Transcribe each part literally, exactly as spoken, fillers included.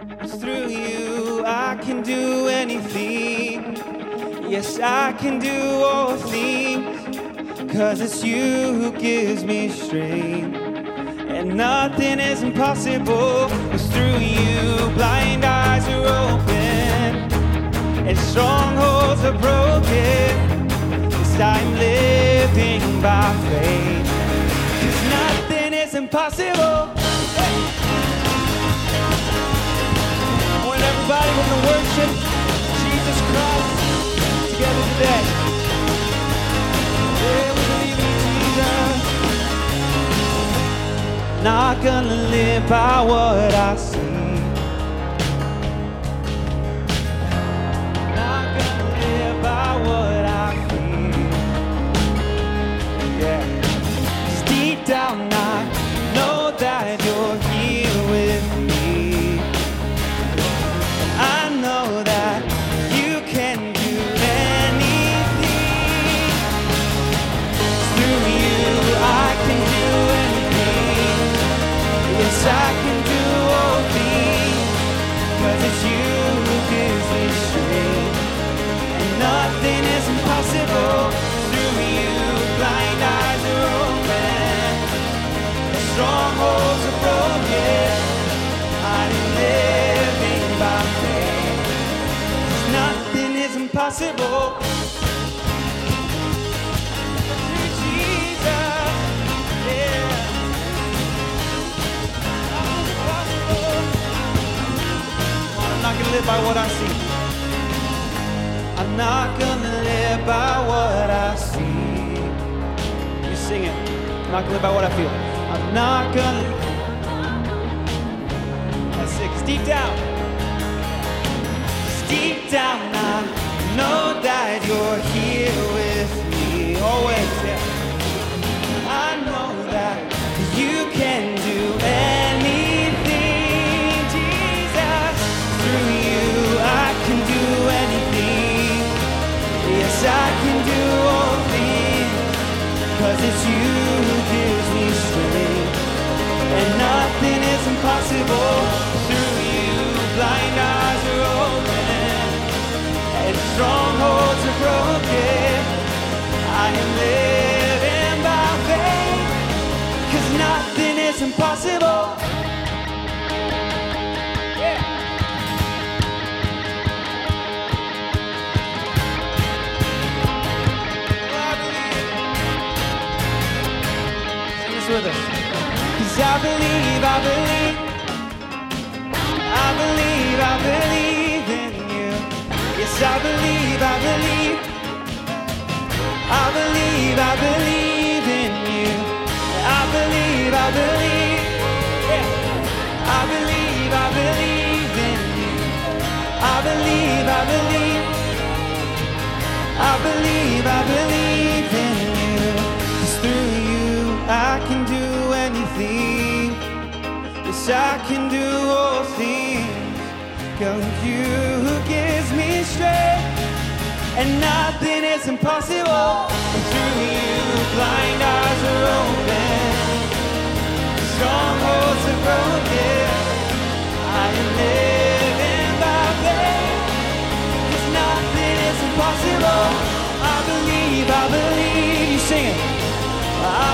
'Cause through you I can do anything. Yes, I can do all things. 'Cause it's you who gives me strength. And nothing is impossible. 'Cause through you blind eyes are open and strongholds are broken. 'Cause I'm living by faith. 'Cause nothing is impossible. Everybody, we're going to worship Jesus Christ together today. Yeah, we believe in Jesus. Not gonna live by what I see. Not gonna live by what I feel. Yeah. 'Cause deep down I know that you're here with me. I know that you can do anything. Through you I can do anything. Yes, I can do all things. 'Cause it's you who gives me strength. And nothing is impossible. Through you blind eyes are open. Strongholds are broken. I am living by faith. 'Cause nothing is impossible. Through Jesus, yeah. Nothing's impossible. I'm not gonna live by what I see. I'm not gonna live by what I see. You sing it. I'm not gonna live by what I feel. I'm not gonna. That's six. Deep down. Deep down, I know that you're here with me. Always, yeah. I know that you can do anything, Jesus. Through you, I can do anything. Yes, I can do all things. 'Cause it's you who gives me strength. And nothing is impossible. Through you, blind eyes are open and strongholds are broken. I am living by faith. 'Cause nothing is impossible. Yeah. Well, I believe. Sing this with us. 'Cause I believe, I believe, I believe, I believe in you. Yes, I believe, I believe, I believe, I believe in you. I believe, I believe, yeah. I believe, I believe in you. I believe, I believe, I believe, I believe in you. 'Cause through you I can do anything. Yes, I can do all things. 'Cause you who gives me strength. And nothing is impossible. And through you blind eyes are open. Strongholds are broken. I am living by faith. 'Cause nothing is impossible. I believe, I believe. You sing it. I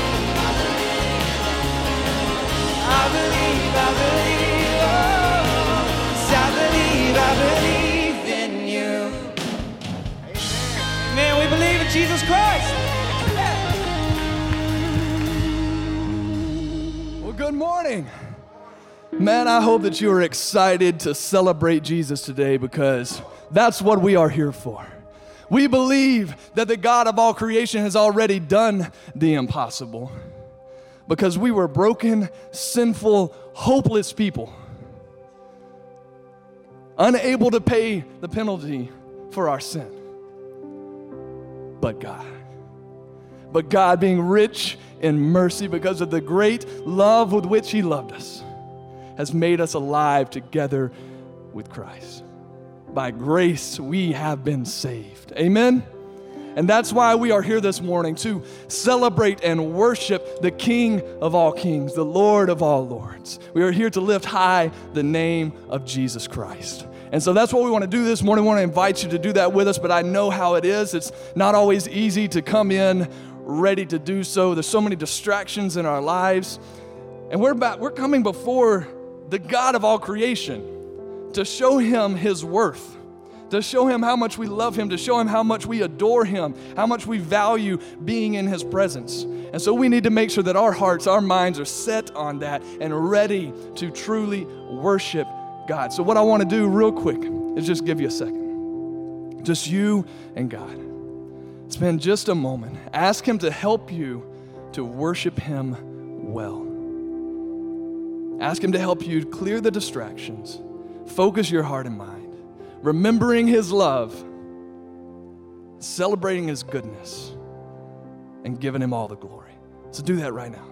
I believe, I believe, oh, yes, I believe, I believe in you. Man, we believe in Jesus Christ. Well, good morning. Man, I hope that you are excited to celebrate Jesus today, because that's what we are here for. We believe that the God of all creation has already done the impossible, because we were broken, sinful, hopeless people, unable to pay the penalty for our sin. But God, but God, being rich in mercy because of the great love with which He loved us, has made us alive together with Christ. By grace we have been saved. Amen? And that's why we are here this morning, to celebrate and worship the King of all kings, the Lord of all lords. We are here to lift high the name of Jesus Christ. And so that's what we want to do this morning. We want to invite you to do that with us, but I know how it is. It's not always easy to come in ready to do so. There's so many distractions in our lives. And we're about, we're coming before the God of all creation to show him his worth, to show him how much we love him, to show him how much we adore him, how much we value being in his presence. And so we need to make sure that our hearts, our minds are set on that and ready to truly worship God. So what I want to do real quick is just give you a second. Just you and God. Spend just a moment. Ask him to help you to worship him well. Ask him to help you clear the distractions. Focus your heart and mind. Remembering his love, celebrating his goodness, and giving him all the glory. So do that right now.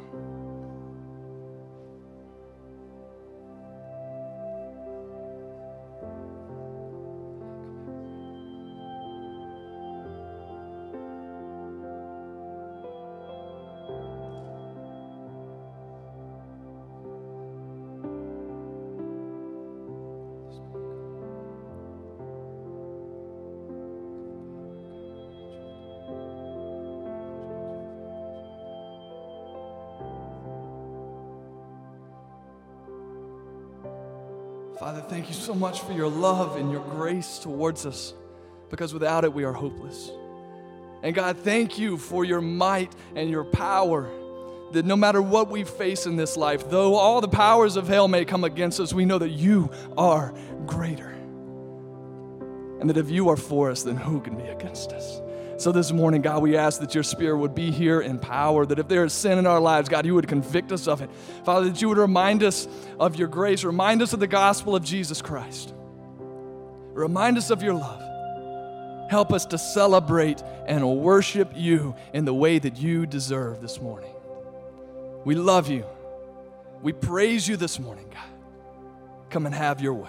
Father, thank you so much for your love and your grace towards us, because without it we are hopeless. And God, thank you for your might and your power, that no matter what we face in this life, though all the powers of hell may come against us, we know that you are greater. And that if you are for us, then who can be against us? So this morning, God, we ask that your Spirit would be here in power, that if there is sin in our lives, God, you would convict us of it. Father, that you would remind us of your grace, remind us of the gospel of Jesus Christ. Remind us of your love. Help us to celebrate and worship you in the way that you deserve this morning. We love you. We praise you this morning, God. Come and have your way.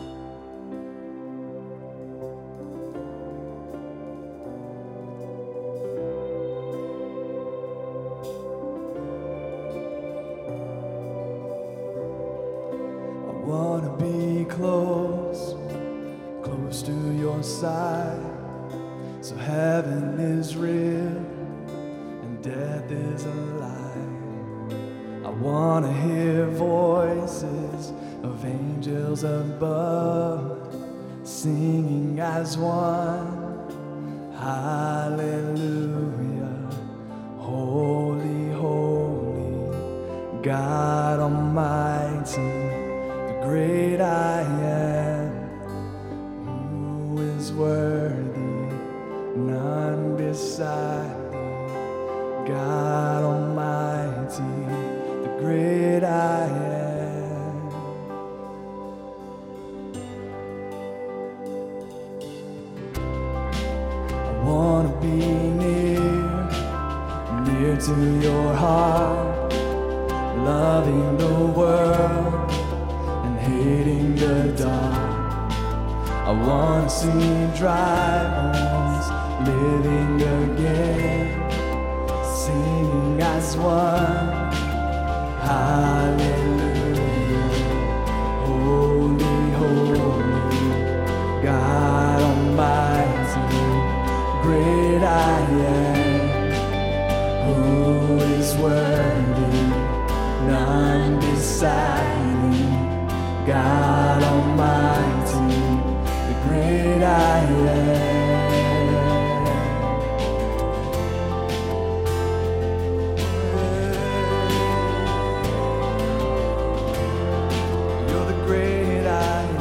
Wanna be close, close to your side, so heaven is real and death is a lie. I wanna hear voices of angels above, singing as one, hallelujah, holy, holy, God Almighty. Great I am, who is worthy, none beside thee, God Almighty, the great I am. I wanna be near, near to your heart, loving the world, hating the dark. I want to see dry bones living again, singing as one, hallelujah, holy, holy, God Almighty, great I am, who is worthy, none beside me, God Almighty, the great I am. You're the great I am.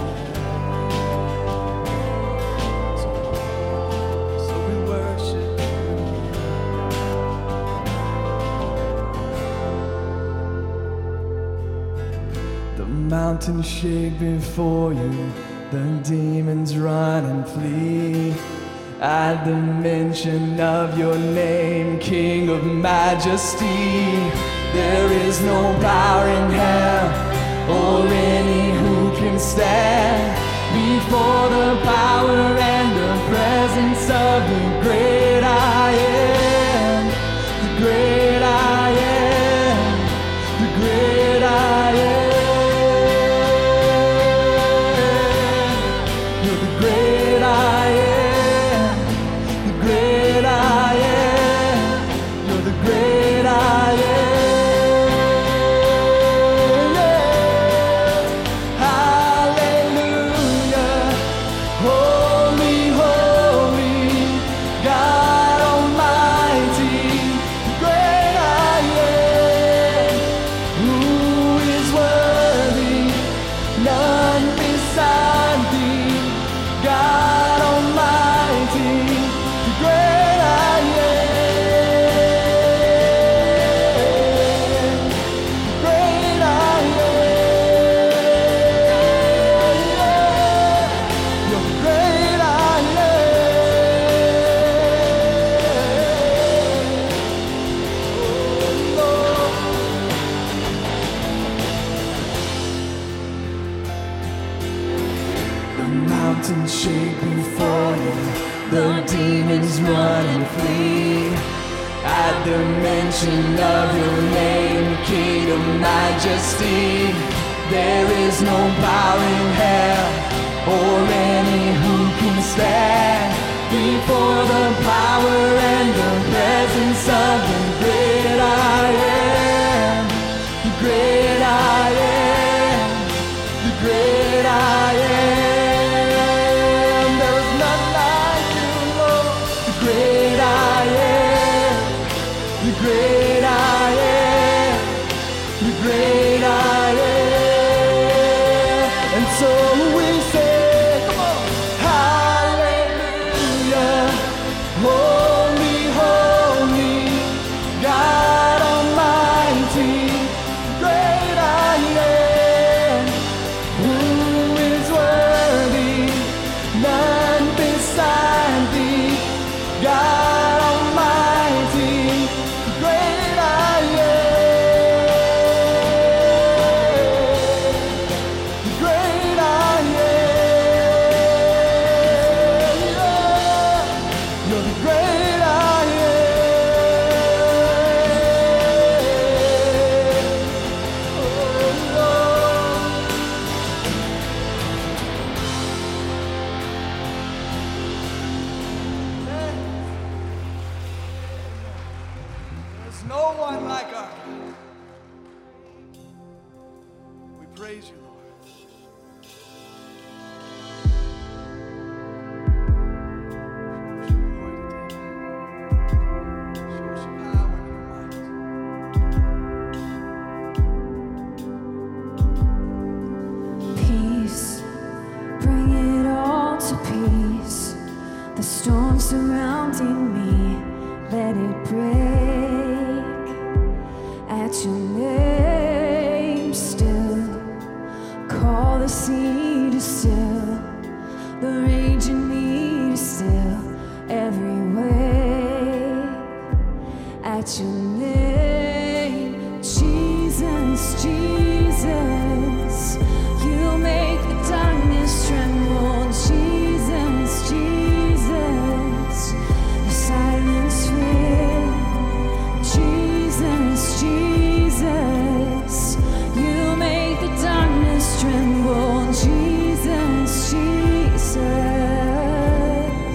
So, so we worship you. The mountains shake before you, the demons run and flee at the mention of your name, King of majesty. There is no power in hell or any who can stand before the power and the presence of the great I mountains shake before you, the demons run and flee. At the mention of your name, King of majesty, there is no power in hell or any who can stand before the power and the presence of the great I am, the great I am, the great I am. There is none like you, Lord, the great I am, the great I am, the great I am. And so we say, come on, hallelujah, holy, holy, God Almighty, great I am, who is worthy, none beside thee, God Almighty, great I am, great I am, you're the great I am, oh Lord. There's no one like our God. We praise you, Lord. Show us your power and your might. Peace, bring it all to peace. The storm surrounding me, let it break. At your name still, call the sea to still, the raging me to still, every wave. At your name, Jesus, Jesus, you make the darkness tremble. Jesus, Jesus, the silence fear. Jesus, Jesus, you make the darkness tremble. Jesus, Jesus,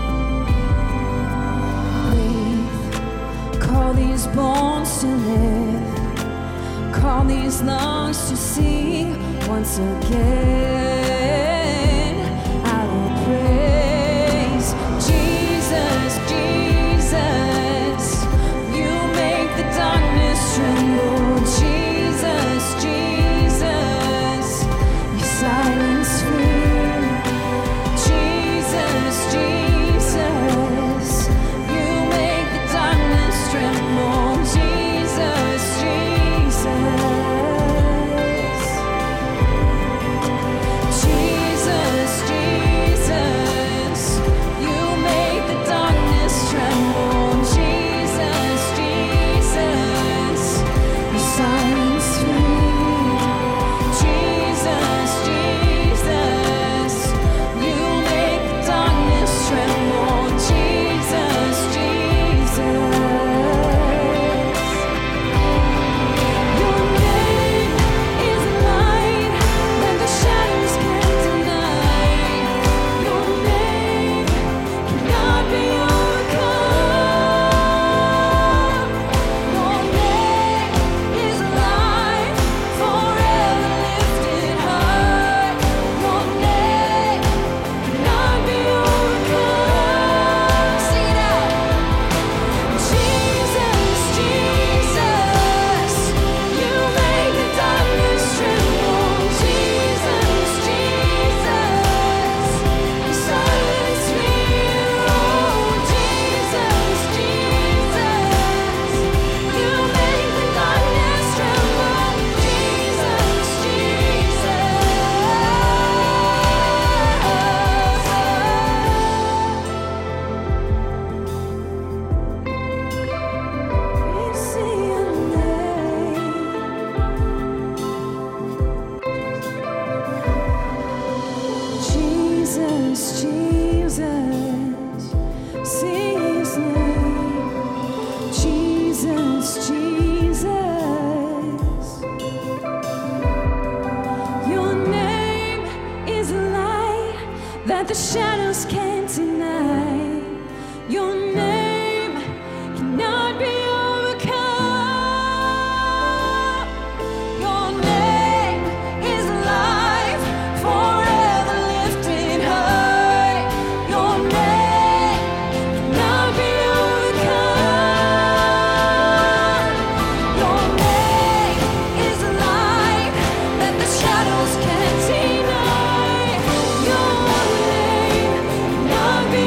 breathe. Call these bones to live. Call these lungs to sing once again. I will praise Jesus, Jesus. You make the darkness tremble. Jesus, Jesus. You silence fear. Jesus, Jesus. You make the darkness tremble. Jesus, Jesus. the shadows can't deny. Your name cannot be overcome. Your name is life, forever lifted high. Your name cannot be overcome. Your name is life that the shadows can't deny. Your name cannot be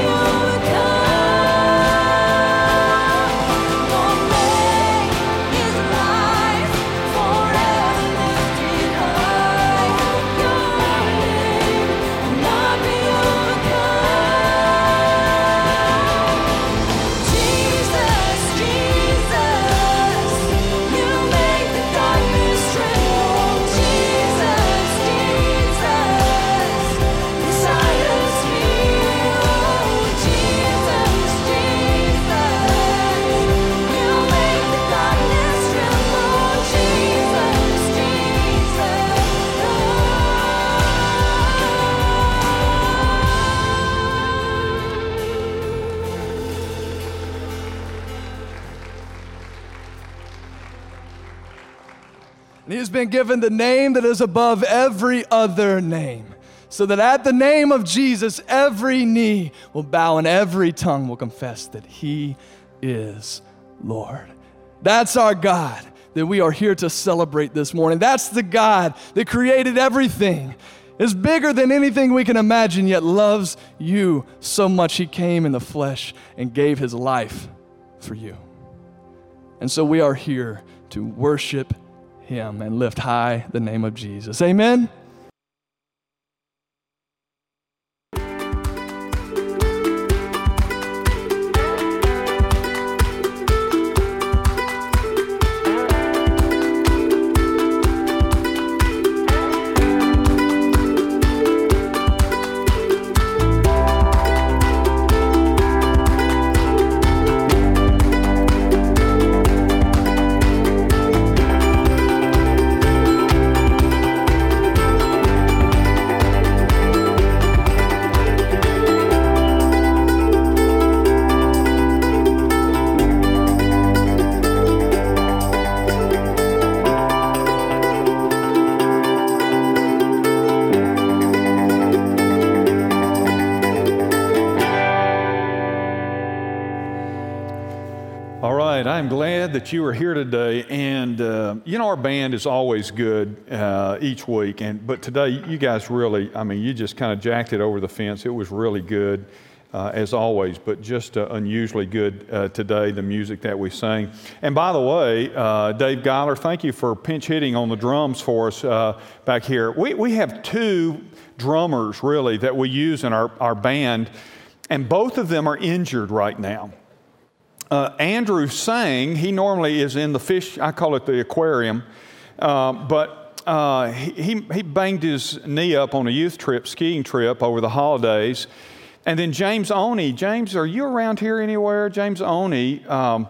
And he has been given the name that is above every other name, so that at the name of Jesus, every knee will bow and every tongue will confess that he is Lord. That's our God that we are here to celebrate this morning. That's the God that created everything, is bigger than anything we can imagine, yet loves you so much he came in the flesh and gave his life for you. And so we are here to worship him and lift high the name of Jesus. Amen. I'm glad that you are here today, and uh, you know our band is always good uh, each week, and but today you guys really, I mean, you just kind of jacked it over the fence. It was really good, uh, as always, but just uh, unusually good uh, today, the music that we sang. And by the way, uh, Dave Geiler, thank you for pinch hitting on the drums for us uh, back here. We, we have two drummers, really, that we use in our, our band, and both of them are injured right now. Uh, Andrew sang. He normally is in the fish, I call it the aquarium, uh, but uh, he, he banged his knee up on a youth trip, skiing trip over the holidays. And then James Oney, James, are you around here anywhere? James Oney, um,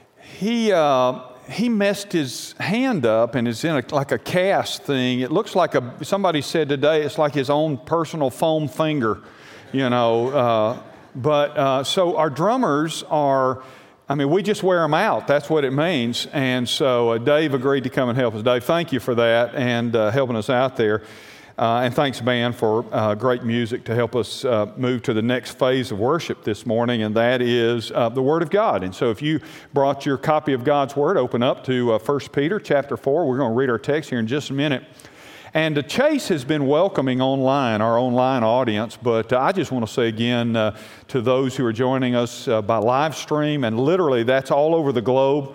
he, uh, he messed his hand up and is in a, like a cast thing. It looks like a, somebody said today, it's like his own personal foam finger, you know. Uh, but uh, so our drummers are, I mean, we just wear them out. That's what it means. And so uh, Dave agreed to come and help us. Dave, thank you for that and uh, helping us out there. Uh, and thanks, band, for uh, great music to help us uh, move to the next phase of worship this morning, and that is uh, the Word of God. And so if you brought your copy of God's Word, open up to uh, First Peter chapter four. We're going to read our text here in just a minute. And uh, Chase has been welcoming online, our online audience, but uh, I just want to say again uh, to those who are joining us uh, by live stream, and literally that's all over the globe.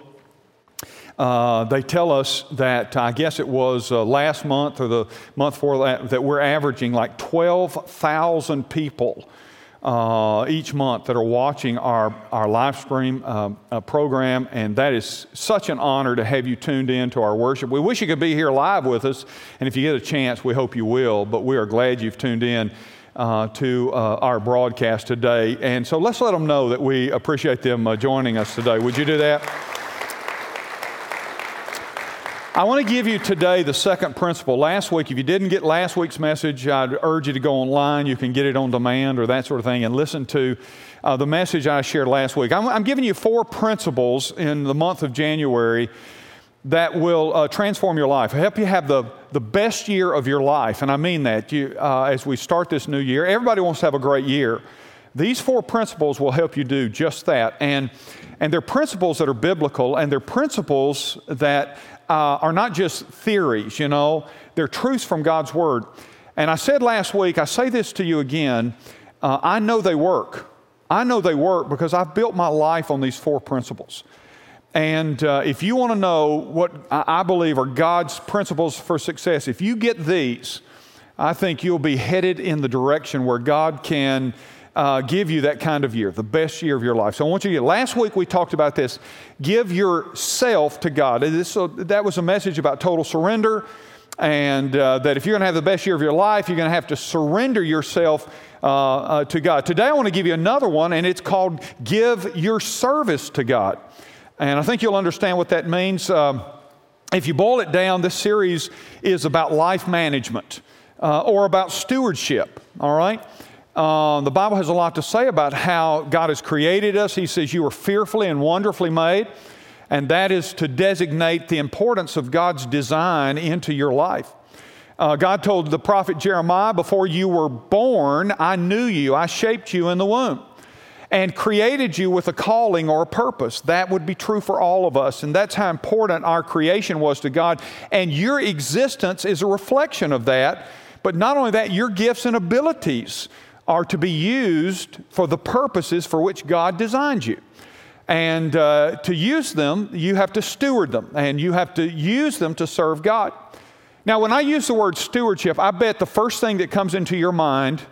Uh, they tell us that, I guess it was uh, last month or the month before that, that we're averaging like twelve thousand people uh, each month that are watching our, our live stream um, uh, program, and that is such an honor to have you tuned in to our worship. We wish you could be here live with us, and if you get a chance, we hope you will, but we are glad you've tuned in uh, to uh, our broadcast today. And so let's let them know that we appreciate them uh, joining us today. Would you do that? I want to give you today the second principle. Last week, if you didn't get last week's message, I'd urge you to go online. You can get it on demand or that sort of thing and listen to uh, the message I shared last week. I'm, I'm giving you four principles in the month of January that will uh, transform your life, help you have the, the best year of your life. And I mean that you, uh, as we start this new year. Everybody wants to have a great year. These four principles will help you do just that. And, and they're principles that are biblical, and they're principles that uh, are not just theories, you know. They're truths from God's Word. And I said last week, I say this to you again, uh, I know they work. I know they work because I've built my life on these four principles. And uh, if you want to know what I believe are God's principles for success, if you get these, I think you'll be headed in the direction where God can uh, give you that kind of year, the best year of your life. So I want you to get, last week we talked about this, give yourself to God. This, uh, that was a message about total surrender, and uh, that if you're going to have the best year of your life, you're going to have to surrender yourself uh, uh, to God. Today I want to give you another one, and it's called give your service to God. And I think you'll understand what that means. Um, if you boil it down, this series is about life management uh, or about stewardship, all right? Uh, the Bible has a lot to say about how God has created us. He says you are fearfully and wonderfully made, and that is to designate the importance of God's design into your life. Uh, God told the prophet Jeremiah, before you were born, I knew you, I shaped you in the womb, and created you with a calling or a purpose. That would be true for all of us. And that's how important our creation was to God. And your existence is a reflection of that. But not only that, your gifts and abilities are to be used for the purposes for which God designed you. And uh, to use them, you have to steward them. And you have to use them to serve God. Now, when I use the word stewardship, I bet the first thing that comes into your mind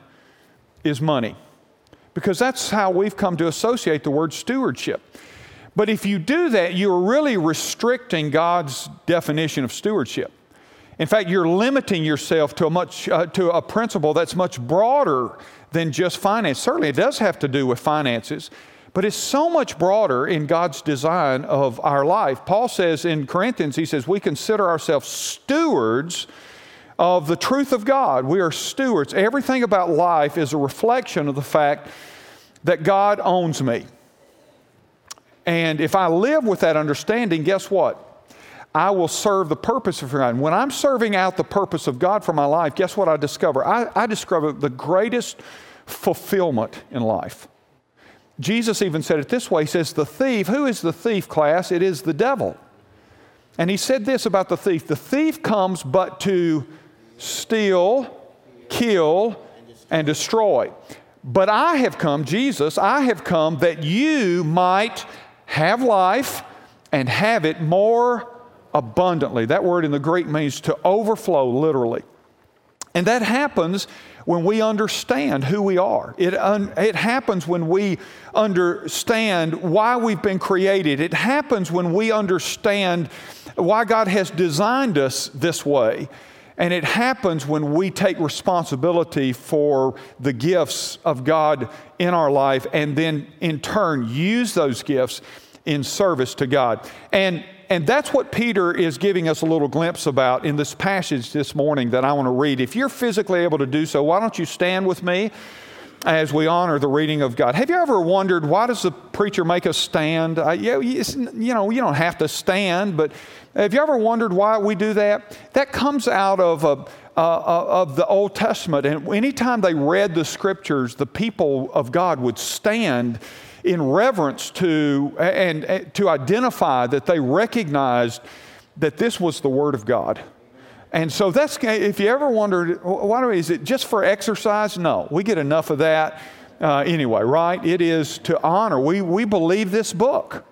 is money. Because that's how we've come to associate the word stewardship. But if you do that, you're really restricting God's definition of stewardship. In fact, you're limiting yourself to a much uh, to a principle that's much broader than just finance. Certainly, it does have to do with finances, but it's so much broader in God's design of our life. Paul says in Corinthians, he says, we consider ourselves stewards of the truth of God. We are stewards. Everything about life is a reflection of the fact that God owns me. And if I live with that understanding, guess what? I will serve the purpose of God. And when I'm serving out the purpose of God for my life, guess what I discover? I, I discover the greatest fulfillment in life. Jesus even said it this way. He says, the thief, who is the thief, class? It is the devil. And he said this about the thief. The thief comes but to steal, kill, and destroy. But I have come, Jesus, I have come that you might have life and have it more abundantly. That word in the Greek means to overflow, literally. And that happens when we understand who we are. It, un, it happens when we understand why we've been created. It happens when we understand why God has designed us this way. And it happens when we take responsibility for the gifts of God in our life and then in turn use those gifts in service to God. And, and that's what Peter is giving us a little glimpse about in this passage this morning that I want to read. If you're physically able to do so, why don't you stand with me as we honor the reading of God. Have you ever wondered, why does the preacher make us stand? Uh, you, you know, you don't have to stand, but have you ever wondered why we do that? That comes out of, a, uh, of the Old Testament. And anytime they read the Scriptures, the people of God would stand in reverence to and, and to identify that they recognized that this was the Word of God. And so that's, if you ever wondered, why do we, is it just for exercise? No, we get enough of that uh, anyway, right? It is to honor. We, we believe this book.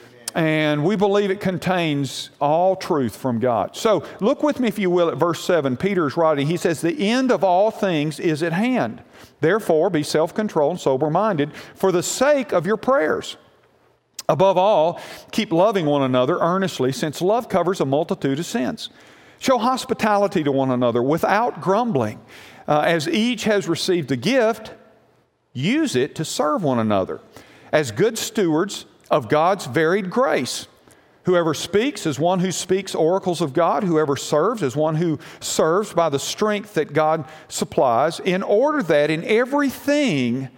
And we believe it contains all truth from God. So look with me, if you will, at verse seven. Peter's writing. He says, the end of all things is at hand. Therefore, be self-controlled and sober-minded for the sake of your prayers. Above all, keep loving one another earnestly, since love covers a multitude of sins. Show hospitality to one another without grumbling. Uh, as each has received a gift, use it to serve one another as good stewards of God's varied grace. Whoever speaks is one who speaks oracles of God. Whoever serves is one who serves by the strength that God supplies, in order that in everything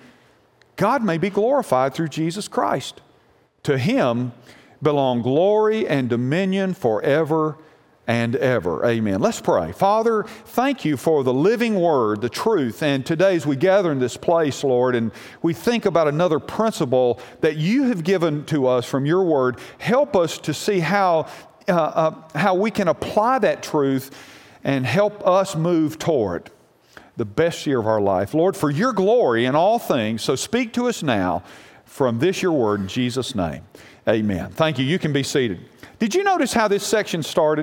God may be glorified through Jesus Christ. To Him belong glory and dominion forever and ever. Amen. Let's pray. Father, thank you for the living word, the truth. And today as we gather in this place, Lord, and we think about another principle that you have given to us from your word, help us to see how, uh, uh, how we can apply that truth and help us move toward the best year of our life. Lord, for your glory in all things, so speak to us now from this your word in Jesus' name. Amen. Thank you. You can be seated. Did you notice how this section started?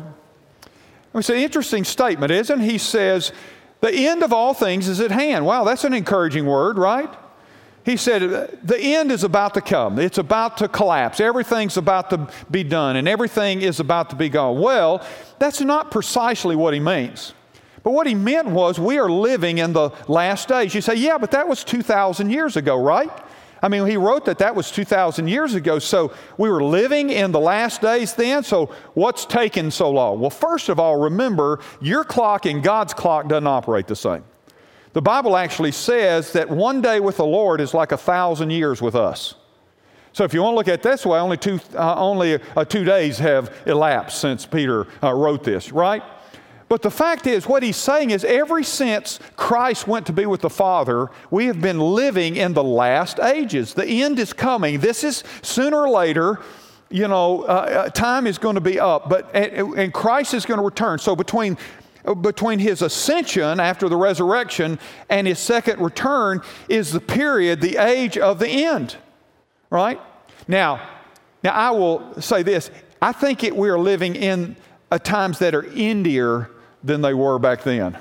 It's an interesting statement, isn't it? He says, the end of all things is at hand. Wow, that's an encouraging word, right? He said, the end is about to come. It's about to collapse. Everything's about to be done, and everything is about to be gone. Well, that's not precisely what he means. But what he meant was we are living in the last days. You say, yeah, but that was two thousand years ago, right? I mean, he wrote that that was two thousand years ago, so we were living in the last days then, so what's taken so long? Well, first of all, remember, your clock and God's clock doesn't operate the same. The Bible actually says that one day with the Lord is like a thousand years with us. So if you want to look at it this way, only two, uh, only uh, two days have elapsed since Peter uh, wrote this, right? But the fact is, what he's saying is, ever since Christ went to be with the Father, we have been living in the last ages. The end is coming. This is sooner or later, you know, uh, time is going to be up, but and, and Christ is going to return. So between between his ascension after the resurrection and his second return is the period, the age of the end, right? Now, now I will say this: I think it, we are living in uh, times that are endier than they were back then,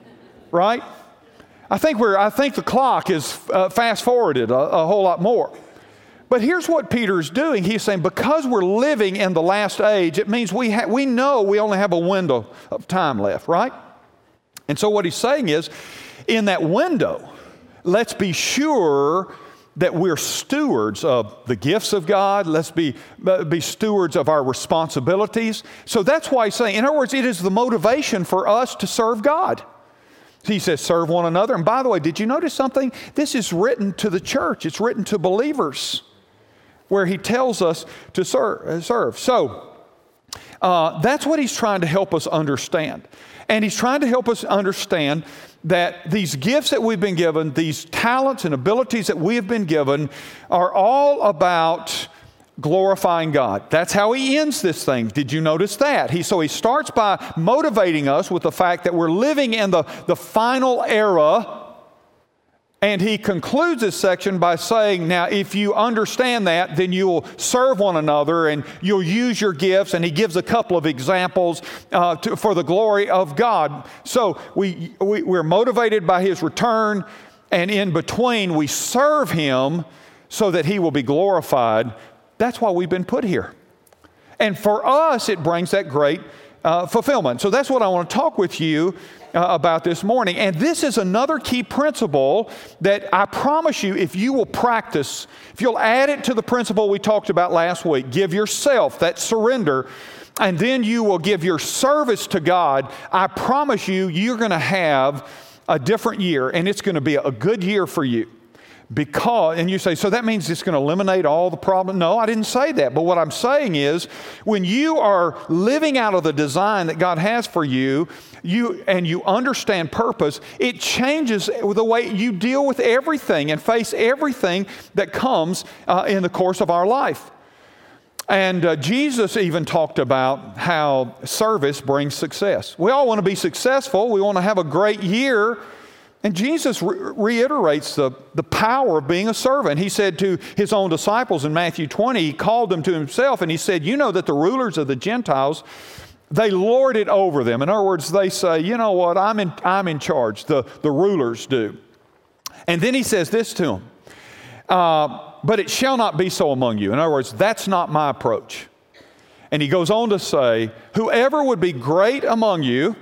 right? I think we're. I think the clock is uh, fast forwarded a, a whole lot more. But here's what Peter's doing. He's saying because we're living in the last age, it means we ha- we know we only have a window of time left, right? And so what he's saying is, in that window, let's be sure that we're stewards of the gifts of God. Let's be, uh, be stewards of our responsibilities. So that's why he's saying, in other words, it is the motivation for us to serve God. He says, serve one another. And by the way, did you notice something? This is written to the church. It's written to believers where he tells us to serve. serve. So uh, that's what he's trying to help us understand. And he's trying to help us understand that these gifts that we've been given, these talents and abilities that we have been given, are all about glorifying God. That's how he ends this thing. Did you notice that? He, so he starts by motivating us with the fact that we're living in the, the final era. And he concludes this section by saying, now, if you understand that, then you'll serve one another and you'll use your gifts. And he gives a couple of examples uh, to, for the glory of God. So we, we, we're motivated by his return, and in between we serve him so that he will be glorified. That's why we've been put here. And for us, it brings that great uh, fulfillment. So that's what I want to talk with you Uh, about this morning. And this is another key principle that I promise you, if you will practice, if you'll add it to the principle we talked about last week, give yourself that surrender, and then you will give your service to God, I promise you, you're going to have a different year, and it's going to be a good year for you. Because, and you say, so that means it's going to eliminate all the problems? No, I didn't say that. But what I'm saying is, when you are living out of the design that God has for you, you and you understand purpose, it changes the way you deal with everything and face everything that comes uh, in the course of our life. And uh, Jesus even talked about how service brings success. We all want to be successful. We want to have a great year. And Jesus re- reiterates the, the power of being a servant. He said to his own disciples in Matthew twenty, he called them to himself, and he said, you know that the rulers of the Gentiles, they lord it over them. In other words, they say, you know what, I'm in, I'm in charge. The, the rulers do. And then he says this to them, uh, but it shall not be so among you. In other words, that's not my approach. And he goes on to say, whoever would be great among you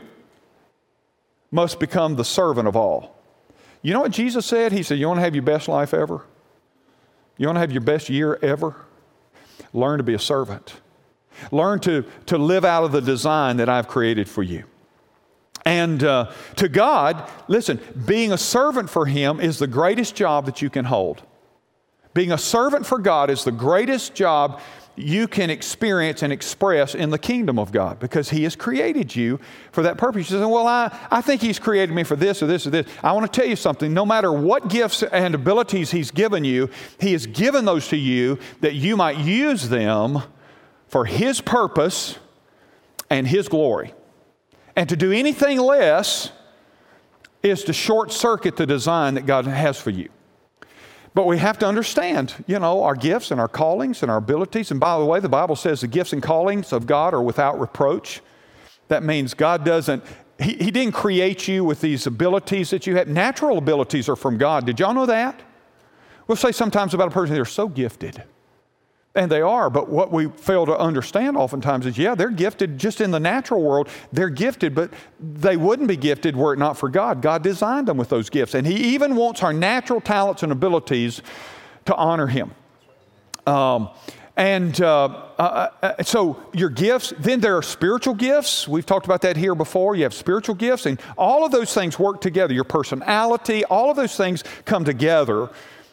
must become the servant of all. You know what Jesus said? He said, you want to have your best life ever? You want to have your best year ever? Learn to be a servant. Learn to, to live out of the design that I've created for you. And uh, to God, listen, being a servant for Him is the greatest job that you can hold. Being a servant for God is the greatest job you can experience and express in the kingdom of God, because He has created you for that purpose. You say, well, I, I think He's created me for this or this or this. I want to tell you something. No matter what gifts and abilities He's given you, He has given those to you that you might use them for His purpose and His glory. And to do anything less is to short circuit the design that God has for you. But we have to understand, you know, our gifts and our callings and our abilities. And by the way, the Bible says the gifts and callings of God are without reproach. That means God doesn't, He, he didn't create you with these abilities that you have. Natural abilities are from God. Did y'all know that? We'll say sometimes about a person, they're so gifted. And they are, but what we fail to understand oftentimes is, yeah, they're gifted just in the natural world. They're gifted, but they wouldn't be gifted were it not for God. God designed them with those gifts. And He even wants our natural talents and abilities to honor Him. Um, and uh, uh, uh, so your gifts, then there are spiritual gifts. We've talked about that here before. You have spiritual gifts, and all of those things work together. Your personality, all of those things come together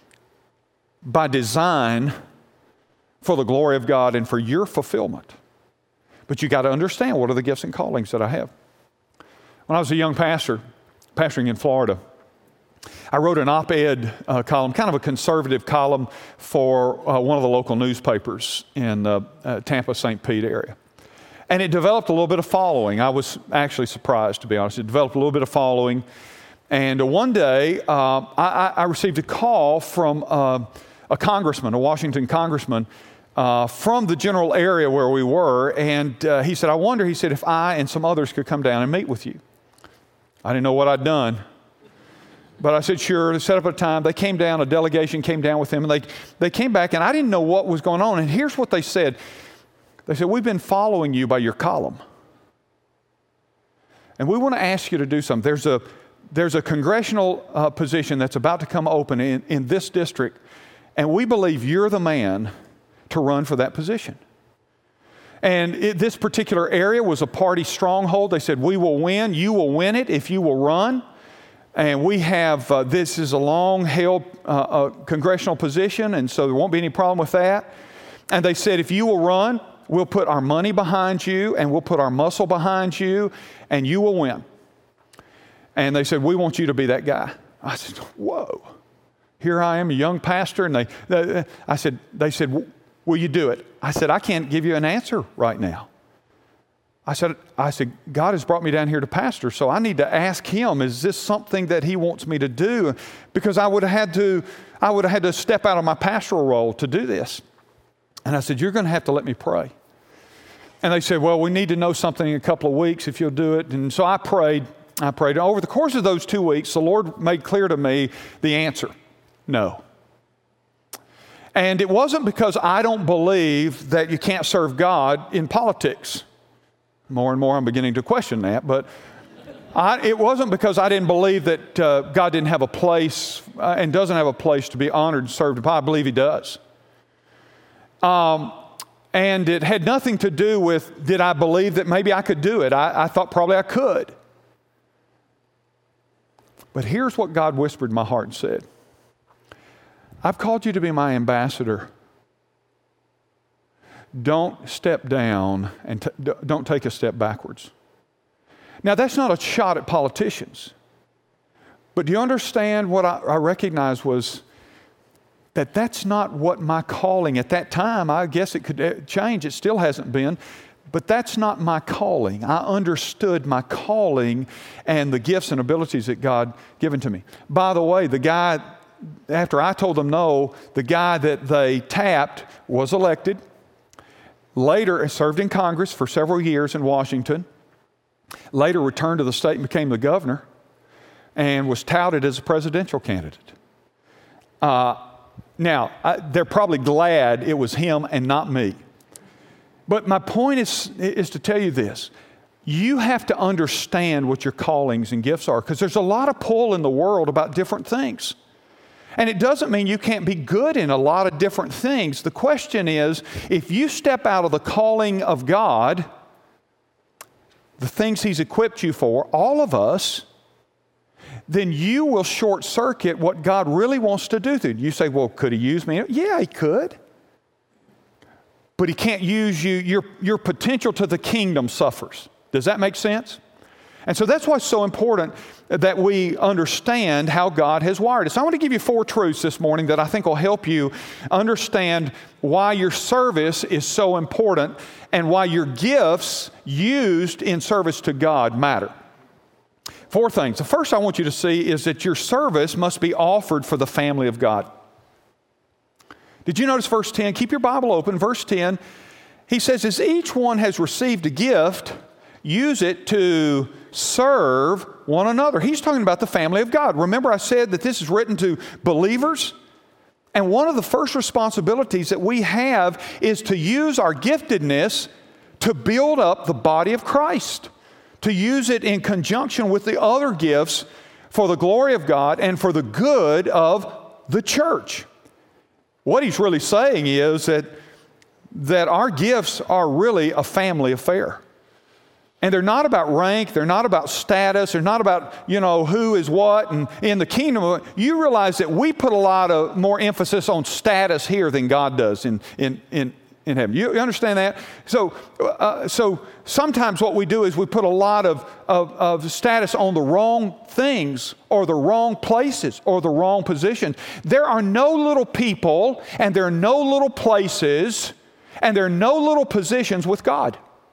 by design for the glory of God and for your fulfillment. But you got to understand, what are the gifts and callings that I have? When I was a young pastor, pastoring in Florida, I wrote an op-ed uh, column, kind of a conservative column for uh, one of the local newspapers in the uh, Tampa, Saint Pete area. And it developed a little bit of following. I was actually surprised, to be honest. It developed a little bit of following. And uh, one day, uh, I, I received a call from uh, a congressman, a Washington congressman, Uh, from the general area where we were, and uh, he said, I wonder, he said, if I and some others could come down and meet with you. I didn't know what I'd done, but I said, sure. They set up a time. They came down, a delegation came down with him, and they, they came back, and I didn't know what was going on. And here's what they said. They said, we've been following you by your column, and we want to ask you to do something. There's a, there's a congressional uh, position that's about to come open in, in this district, and we believe you're the man to run for that position. And it, this particular area was a party stronghold. They said, we will win, you will win it if you will run. And we have, uh, this is a long-held uh, uh, congressional position, and so there won't be any problem with that. And they said, if you will run, we'll put our money behind you, and we'll put our muscle behind you, and you will win. And they said, we want you to be that guy. I said, whoa. Here I am, a young pastor, and they, they I said, they said, will you do it? I said, I can't give you an answer right now. I said, I said, God has brought me down here to pastor, so I need to ask Him, is this something that He wants me to do? Because I would have had to, I would have had to step out of my pastoral role to do this. And I said, you're going to have to let me pray. And they said, well, we need to know something in a couple of weeks if you'll do it. And so I prayed, I prayed. Over the course of those two weeks, the Lord made clear to me the answer, no. And it wasn't because I don't believe that you can't serve God in politics. More and more I'm beginning to question that, but I, it wasn't because I didn't believe that uh, God didn't have a place uh, and doesn't have a place to be honored and served by. I believe He does. Um, and it had nothing to do with, did I believe that maybe I could do it? I, I thought probably I could. But here's what God whispered in my heart and said. I've called you to be my ambassador. Don't step down and t- don't take a step backwards. Now, that's not a shot at politicians. But do you understand what I, I recognized was that that's not what my calling at that time, I guess it could change, it still hasn't been, but that's not my calling. I understood my calling and the gifts and abilities that God given to me. By the way, the guy, after I told them no, the guy that they tapped was elected. Later served in Congress for several years in Washington. Later returned to the state and became the governor and was touted as a presidential candidate. Uh, now, I, they're probably glad it was him and not me. But my point is, is to tell you this. You have to understand what your callings and gifts are, because there's a lot of pull in the world about different things. And it doesn't mean you can't be good in a lot of different things. The question is, if you step out of the calling of God, the things He's equipped you for, all of us, then you will short circuit what God really wants to do through you. You say, well, could He use me? Yeah, He could. But He can't use you. Your, your potential to the kingdom suffers. Does that make sense? And so that's why it's so important that we understand how God has wired us. I want to give you four truths this morning that I think will help you understand why your service is so important and why your gifts used in service to God matter. Four things. The first I want you to see is that your service must be offered for the family of God. Did you notice verse ten? Keep your Bible open. Verse ten, he says, as each one has received a gift, use it to serve one another. He's talking about the family of God. Remember I said that this is written to believers? And one of the first responsibilities that we have is to use our giftedness to build up the body of Christ, to use it in conjunction with the other gifts for the glory of God and for the good of the church. What he's really saying is that, that our gifts are really a family affair. And they're not about rank, they're not about status, they're not about, you know, who is what. And in the kingdom, you realize that we put a lot of more emphasis on status here than God does in, in, in, in heaven. You understand that? So, uh, so sometimes what we do is we put a lot of, of, of status on the wrong things or the wrong places or the wrong positions. There are no little people and there are no little places and there are no little positions with God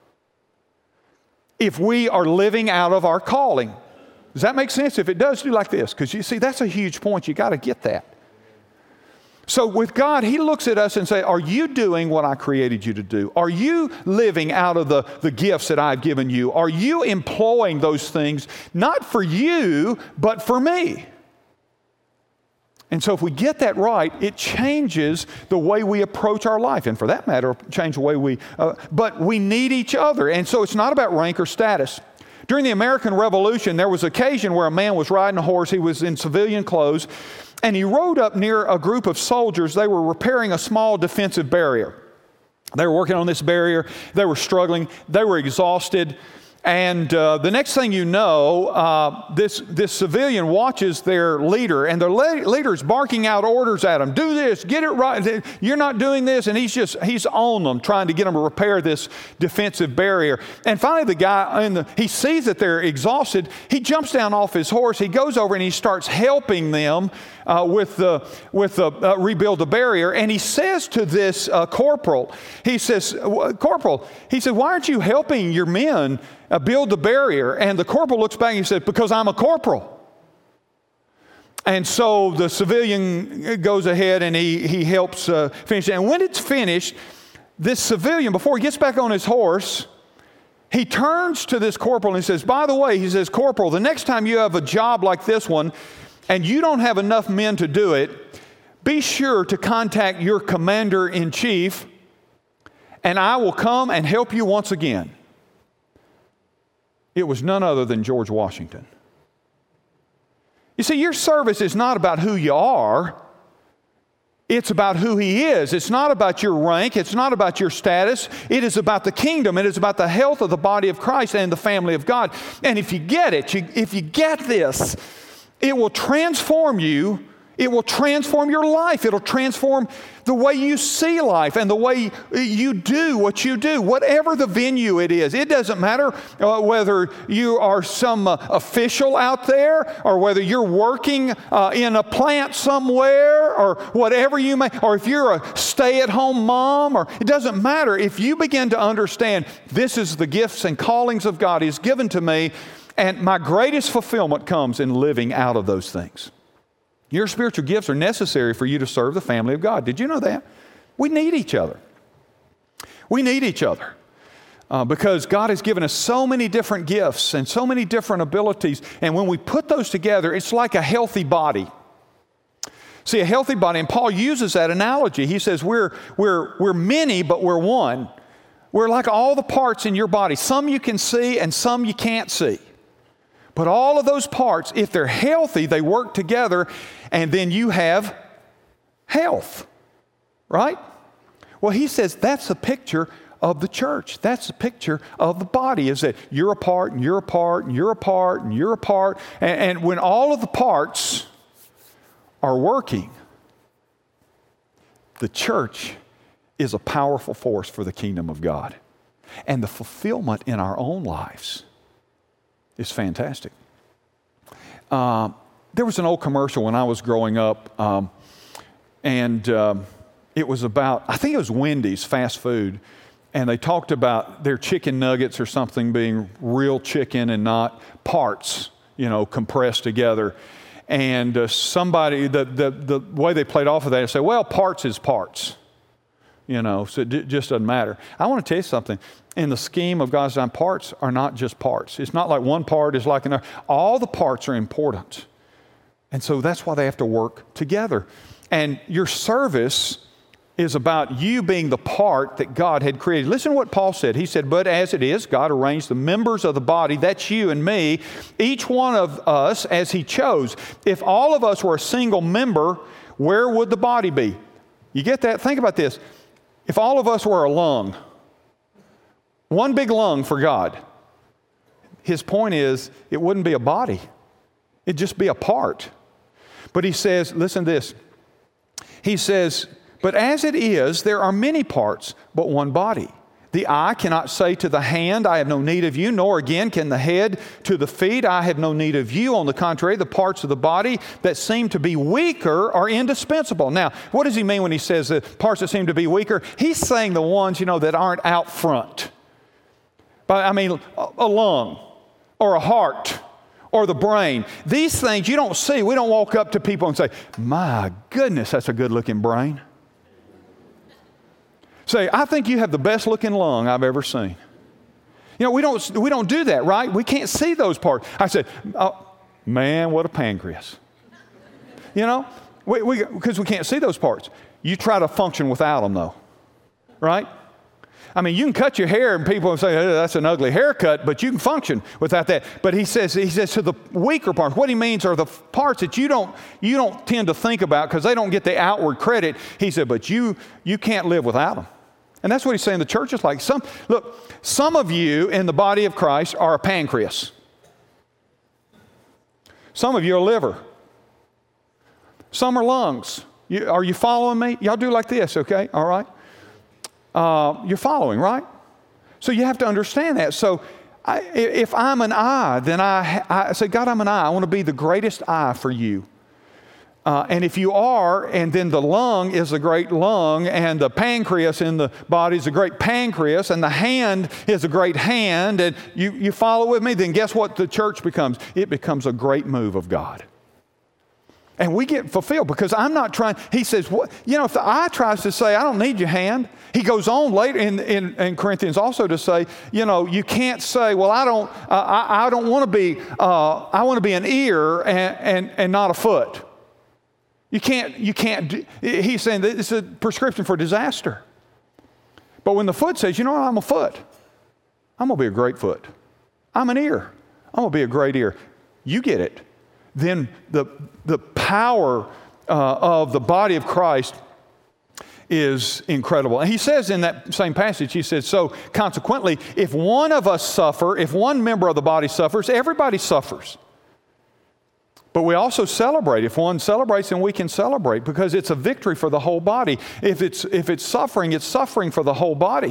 if we are living out of our calling. Does that make sense? If it does, do like this, because you see, that's a huge point. You got to get that. So with God, He looks at us and says, are you doing what I created you to do? Are you living out of the, the gifts that I've given you? Are you employing those things, not for you, but for me? And so if we get that right, it changes the way we approach our life. And for that matter, change the way we, uh, but we need each other. And so it's not about rank or status. During the American Revolution, there was an occasion where a man was riding a horse. He was in civilian clothes, and he rode up near a group of soldiers. They were repairing a small defensive barrier. They were working on this barrier. They were struggling. They were exhausted. And uh, the next thing you know, uh, this, this civilian watches their leader, and their le- leader's barking out orders at him. Do this, get it right. You're not doing this. And he's just, he's on them, trying to get them to repair this defensive barrier. And finally, the guy, in the, he sees that they're exhausted. He jumps down off his horse. He goes over and he starts helping them uh, with the, with the, uh, rebuild the barrier. And he says to this uh, corporal, he says, Corporal, he said, why aren't you helping your men Uh, build the barrier? And the corporal looks back and he said, because I'm a corporal. And so the civilian goes ahead and he, he helps uh, finish it. And when it's finished, this civilian, before he gets back on his horse, he turns to this corporal and he says, by the way, he says, Corporal, the next time you have a job like this one and you don't have enough men to do it, be sure to contact your commander-in-chief and I will come and help you once again. It was none other than George Washington. You see, your service is not about who you are. It's about who He is. It's not about your rank. It's not about your status. It is about the kingdom. It is about the health of the body of Christ and the family of God. And if you get it, you, if you get this, it will transform you. It will transform your life. It'll transform the way you see life and the way you do what you do, whatever the venue it is. It doesn't matter uh, whether you are some uh, official out there or whether you're working uh, in a plant somewhere or whatever you may, or if you're a stay-at-home mom, or it doesn't matter. If you begin to understand this is the gifts and callings of God He's given to me, and my greatest fulfillment comes in living out of those things. Your spiritual gifts are necessary for you to serve the family of God. Did you know that? We need each other. We need each other uh, because God has given us so many different gifts and so many different abilities. And when we put those together, it's like a healthy body. See, a healthy body, and Paul uses that analogy. He says we're, we're, we're many, but we're one. We're like all the parts in your body. Some you can see and some you can't see. But all of those parts, if they're healthy, they work together, and then you have health, right? Well, he says that's a picture of the church. That's a picture of the body, is that you're a part, and you're a part, and you're a part, and you're a part. And, and when all of the parts are working, the church is a powerful force for the kingdom of God. And the fulfillment in our own lives is fantastic. Uh, there was an old commercial when I was growing up, um, and um, it was about, I think it was Wendy's fast food, and they talked about their chicken nuggets or something being real chicken and not parts, you know, compressed together. And uh, somebody, the, the, the way they played off of that, they say, well, parts is parts. You know, so it d- just doesn't matter. I want to tell you something. In the scheme of God's design, parts are not just parts. It's not like one part is like another. All the parts are important. And so that's why they have to work together. And your service is about you being the part that God had created. Listen to what Paul said. He said, but as it is, God arranged the members of the body, that's you and me, each one of us as he chose. If all of us were a single member, where would the body be? You get that? Think about this. If all of us were a lung, one big lung for God, his point is it wouldn't be a body. It'd just be a part. But he says, listen to this. He says, but as it is, there are many parts, but one body. The eye cannot say to the hand, I have no need of you, nor again can the head to the feet, I have no need of you. On the contrary, the parts of the body that seem to be weaker are indispensable. Now, what does he mean when he says the parts that seem to be weaker? He's saying the ones, you know, that aren't out front. But I mean, a lung or a heart or the brain. These things you don't see. We don't walk up to people and say, my goodness, that's a good-looking brain. Say, I think you have the best looking lung I've ever seen. You know, we don't, we don't do that, right? We can't see those parts. I said, oh, man, what a pancreas. You know, we, we, because we can't see those parts. You try to function without them, though, right? I mean, you can cut your hair and people say, oh, that's an ugly haircut, but you can function without that. But he says, he says to the weaker parts, what he means are the parts that you don't, you don't tend to think about because they don't get the outward credit. He said, but you, you can't live without them. And that's what he's saying the church is like. Some, look, some of you in the body of Christ are a pancreas. Some of you are liver. Some are lungs. You, are you following me? Y'all do like this, okay? All right? Uh, you're following, right? So you have to understand that. So I, if I'm an eye, then I, I say, God, I'm an eye. I want to be the greatest eye for you. Uh, and if you are, and then the lung is a great lung, and the pancreas in the body is a great pancreas, and the hand is a great hand, and you, you follow with me, then guess what the church becomes? It becomes a great move of God. And we get fulfilled because I'm not trying, he says, what, you know, if the eye tries to say, I don't need your hand, he goes on later in, in, in Corinthians also to say, you know, you can't say, well, I don't, uh, I, I don't want to be, uh, I want to be an ear and, and, and not a foot. You can't, you can't, do, he's saying that it's a prescription for disaster. But when the foot says, you know what, I'm a foot, I'm going to be a great foot. I'm an ear, I'm going to be a great ear. You get it. Then the, the power uh, of the body of Christ is incredible. And he says in that same passage, he says, so consequently, if one of us suffer, if one member of the body suffers, everybody suffers. But we also celebrate. If one celebrates, then we can celebrate because it's a victory for the whole body. If it's, if it's suffering, it's suffering for the whole body.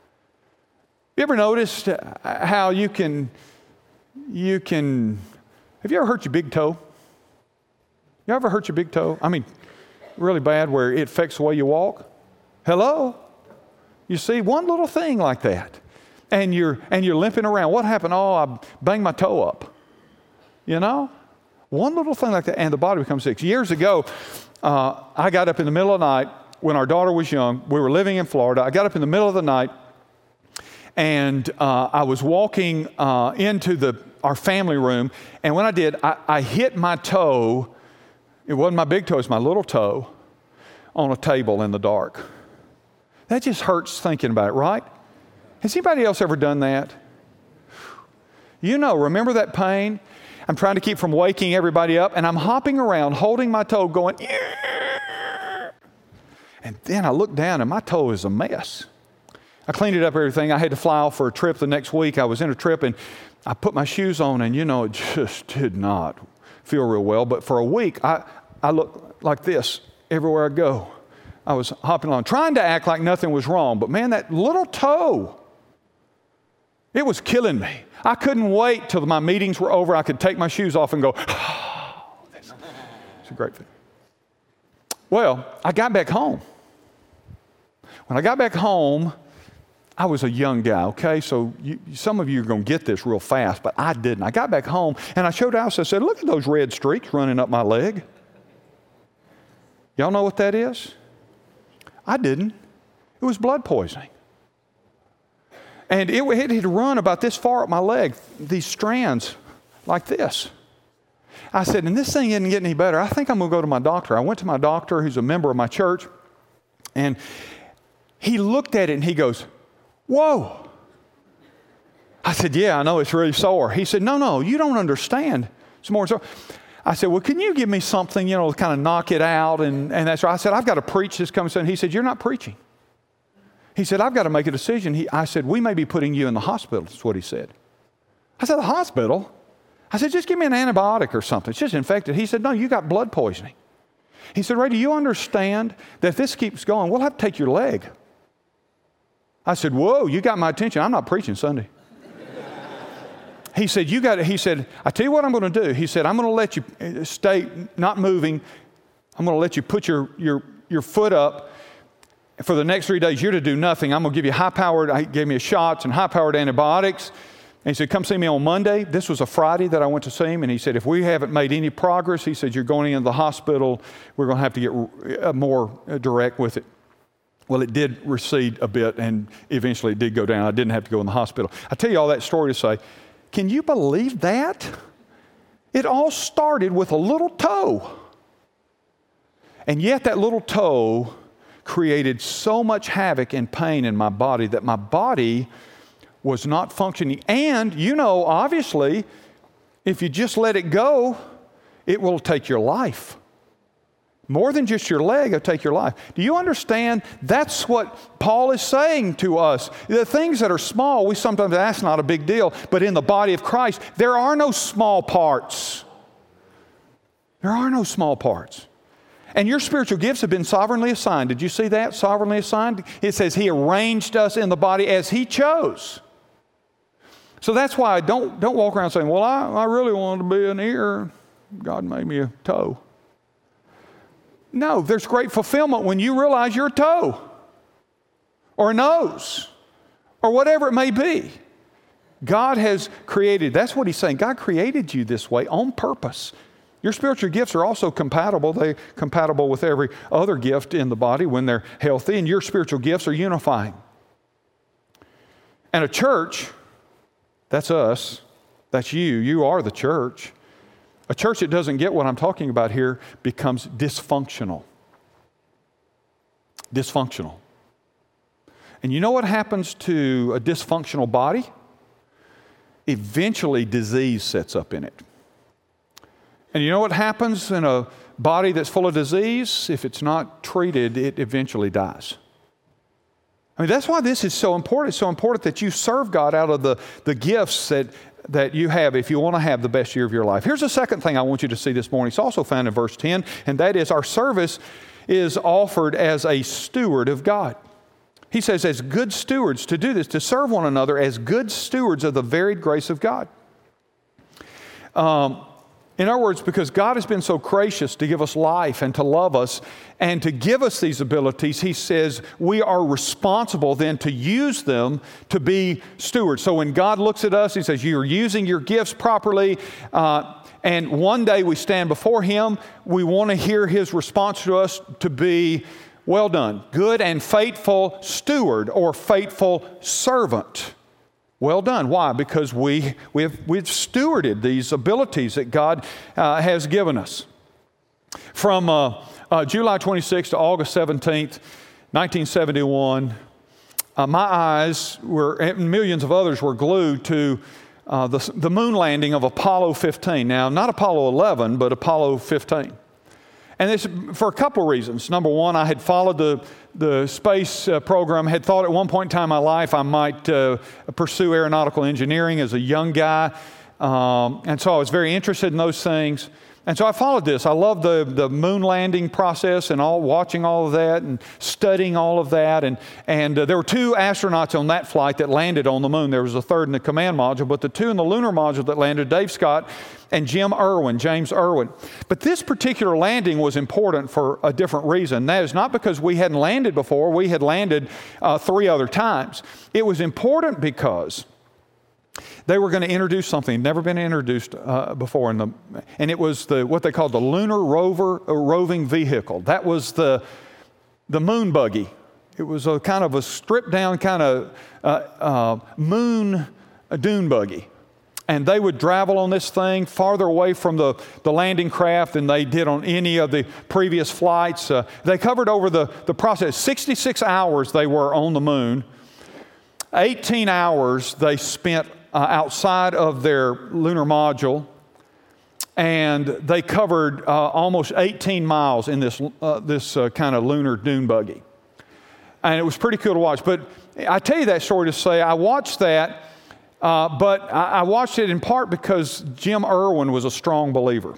You ever noticed how you can, you can, have you ever hurt your big toe? You ever hurt your big toe? I mean, really bad where it affects the way you walk? Hello? You see, one little thing like that. And you're, and you're limping around. What happened? Oh, I banged my toe up. You know? One little thing like that, and the body becomes sick. Years ago, uh, I got up in the middle of the night when our daughter was young. We were living in Florida. I got up in the middle of the night, and uh, I was walking uh, into the our family room, and when I did, I, I hit my toe. It wasn't my big toe, it was my little toe on a table in the dark. That just hurts thinking about it, right? Has anybody else ever done that? You know, remember that pain? I'm trying to keep from waking everybody up, and I'm hopping around, holding my toe, going, "Ear." And then I look down, and my toe is a mess. I cleaned it up, everything. I had to fly off for a trip the next week. I was in a trip, and I put my shoes on, and, you know, it just did not feel real well. But for a week, I, I looked like this everywhere I go. I was hopping along, trying to act like nothing was wrong. But, man, that little toe, it was killing me. I couldn't wait till my meetings were over. I could take my shoes off and go, oh, this, it's a great thing. Well, I got back home. When I got back home, I was a young guy, okay? So you, some of you are going to get this real fast, but I didn't. I got back home, and I showed Alice. I said, look at those red streaks running up my leg. Y'all know what that is? I didn't. It was blood poisoning. And it, it had run about this far up my leg, these strands like this. I said, and this thing isn't getting any better. I think I'm going to go to my doctor. I went to my doctor, who's a member of my church, and he looked at it and he goes, whoa. I said, yeah, I know it's really sore. He said, no, no, you don't understand. It's more sore. I said, well, can you give me something, you know, to kind of knock it out? And, and that's right. I said, I've got to preach this coming soon. He said, you're not preaching. He said, I've got to make a decision. He, I said, we may be putting you in the hospital. That's what he said. I said, the hospital? I said, just give me an antibiotic or something. It's just infected. He said, no, you got blood poisoning. He said, Ray, do you understand that if this keeps going, we'll have to take your leg? I said, whoa, you got my attention. I'm not preaching Sunday. He said, you got it. He said, I tell you what I'm going to do. He said, I'm going to let you stay not moving. I'm going to let you put your, your, your foot up. For the next three days, you're to do nothing. I'm going to give you high-powered, he gave me shots and high-powered antibiotics. And he said, come see me on Monday. This was a Friday that I went to see him. And he said, if we haven't made any progress, he said, you're going into the hospital. We're going to have to get more direct with it. Well, it did recede a bit, and eventually it did go down. I didn't have to go in the hospital. I tell you all that story to say, can you believe that? It all started with a little toe. And yet that little toe created so much havoc and pain in my body that my body was not functioning. And, you know, obviously, if you just let it go, it will take your life. More than just your leg, it'll take your life. Do you understand? That's what Paul is saying to us. The things that are small, we sometimes, that's not a big deal. But in the body of Christ, there are no small parts. There are no small parts. And your spiritual gifts have been sovereignly assigned. Did you see that? Sovereignly assigned? It says He arranged us in the body as He chose. So that's why I don't, don't walk around saying, well, I, I really wanted to be an ear. God made me a toe. No, there's great fulfillment when you realize you're a toe or a nose or whatever it may be. God has created, that's what He's saying. God created you this way on purpose. Your spiritual gifts are also compatible. They're compatible with every other gift in the body when they're healthy, and your spiritual gifts are unifying. And a church, that's us, that's you, you are the church. A church that doesn't get what I'm talking about here becomes dysfunctional. Dysfunctional. And you know what happens to a dysfunctional body? Eventually disease sets up in it. And you know what happens in a body that's full of disease? If it's not treated, it eventually dies. I mean, that's why this is so important. It's so important that you serve God out of the, the gifts that, that you have if you want to have the best year of your life. Here's the second thing I want you to see this morning. It's also found in verse ten, and that is our service is offered as a steward of God. He says, as good stewards, to do this, to serve one another as good stewards of the varied grace of God. Um, In other words, because God has been so gracious to give us life and to love us and to give us these abilities, He says we are responsible then to use them to be stewards. So when God looks at us, He says, you're using your gifts properly, uh, and one day we stand before Him, we want to hear His response to us to be, well done, good and faithful steward or faithful servant. Well done. Why? Because we, we've, we've stewarded these abilities that God uh, has given us. From uh, uh, July twenty-sixth to August seventeenth, nineteen seventy-one, uh, my eyes were, and millions of others were glued to uh, the, the moon landing of Apollo fifteen. Now, not Apollo eleven, but Apollo fifteen. And it's for a couple of reasons. Number one, I had followed the, the space uh, program, had thought at one point in time in my life I might uh, pursue aeronautical engineering as a young guy. Um, and so I was very interested in those things. And so I followed this. I loved the, the moon landing process and all, watching all of that and studying all of that. And, and uh, there were two astronauts on that flight that landed on the moon. There was a third in the command module, but the two in the lunar module that landed, Dave Scott and Jim Irwin, James Irwin. But this particular landing was important for a different reason. That is not because we hadn't landed before. We had landed uh, three other times. It was important because they were going to introduce something never been introduced uh, before, in the, and it was the what they called the Lunar Rover uh, Roving Vehicle. That was the the moon buggy. It was a kind of a stripped down kind of uh, uh, moon dune buggy, and they would travel on this thing farther away from the, the landing craft than they did on any of the previous flights. Uh, they covered over the the process sixty-six hours they were on the moon. eighteen hours they spent Uh, outside of their lunar module, and they covered uh, almost eighteen miles in this uh, this uh, kind of lunar dune buggy, and it was pretty cool to watch. But I tell you that story to say I watched that, uh, but I, I watched it in part because Jim Irwin was a strong believer,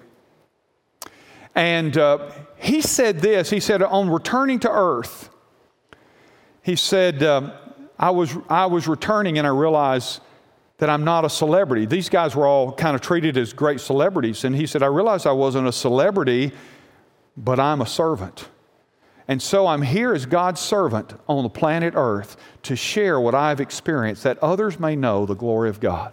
and uh, he said this. He said on returning to Earth, he said um, I was I was returning and I realized that I'm not a celebrity. These guys were all kind of treated as great celebrities. And he said, I realized I wasn't a celebrity, but I'm a servant. And so I'm here as God's servant on the planet Earth to share what I've experienced, that others may know the glory of God.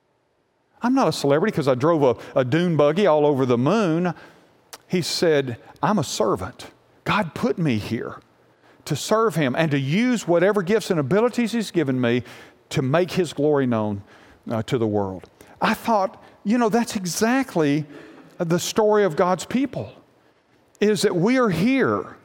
I'm not a celebrity because I drove a, a dune buggy all over the moon. He said, I'm a servant. God put me here to serve Him and to use whatever gifts and abilities He's given me to make His glory known uh, to the world. I thought, you know, that's exactly the story of God's people, is that we are here.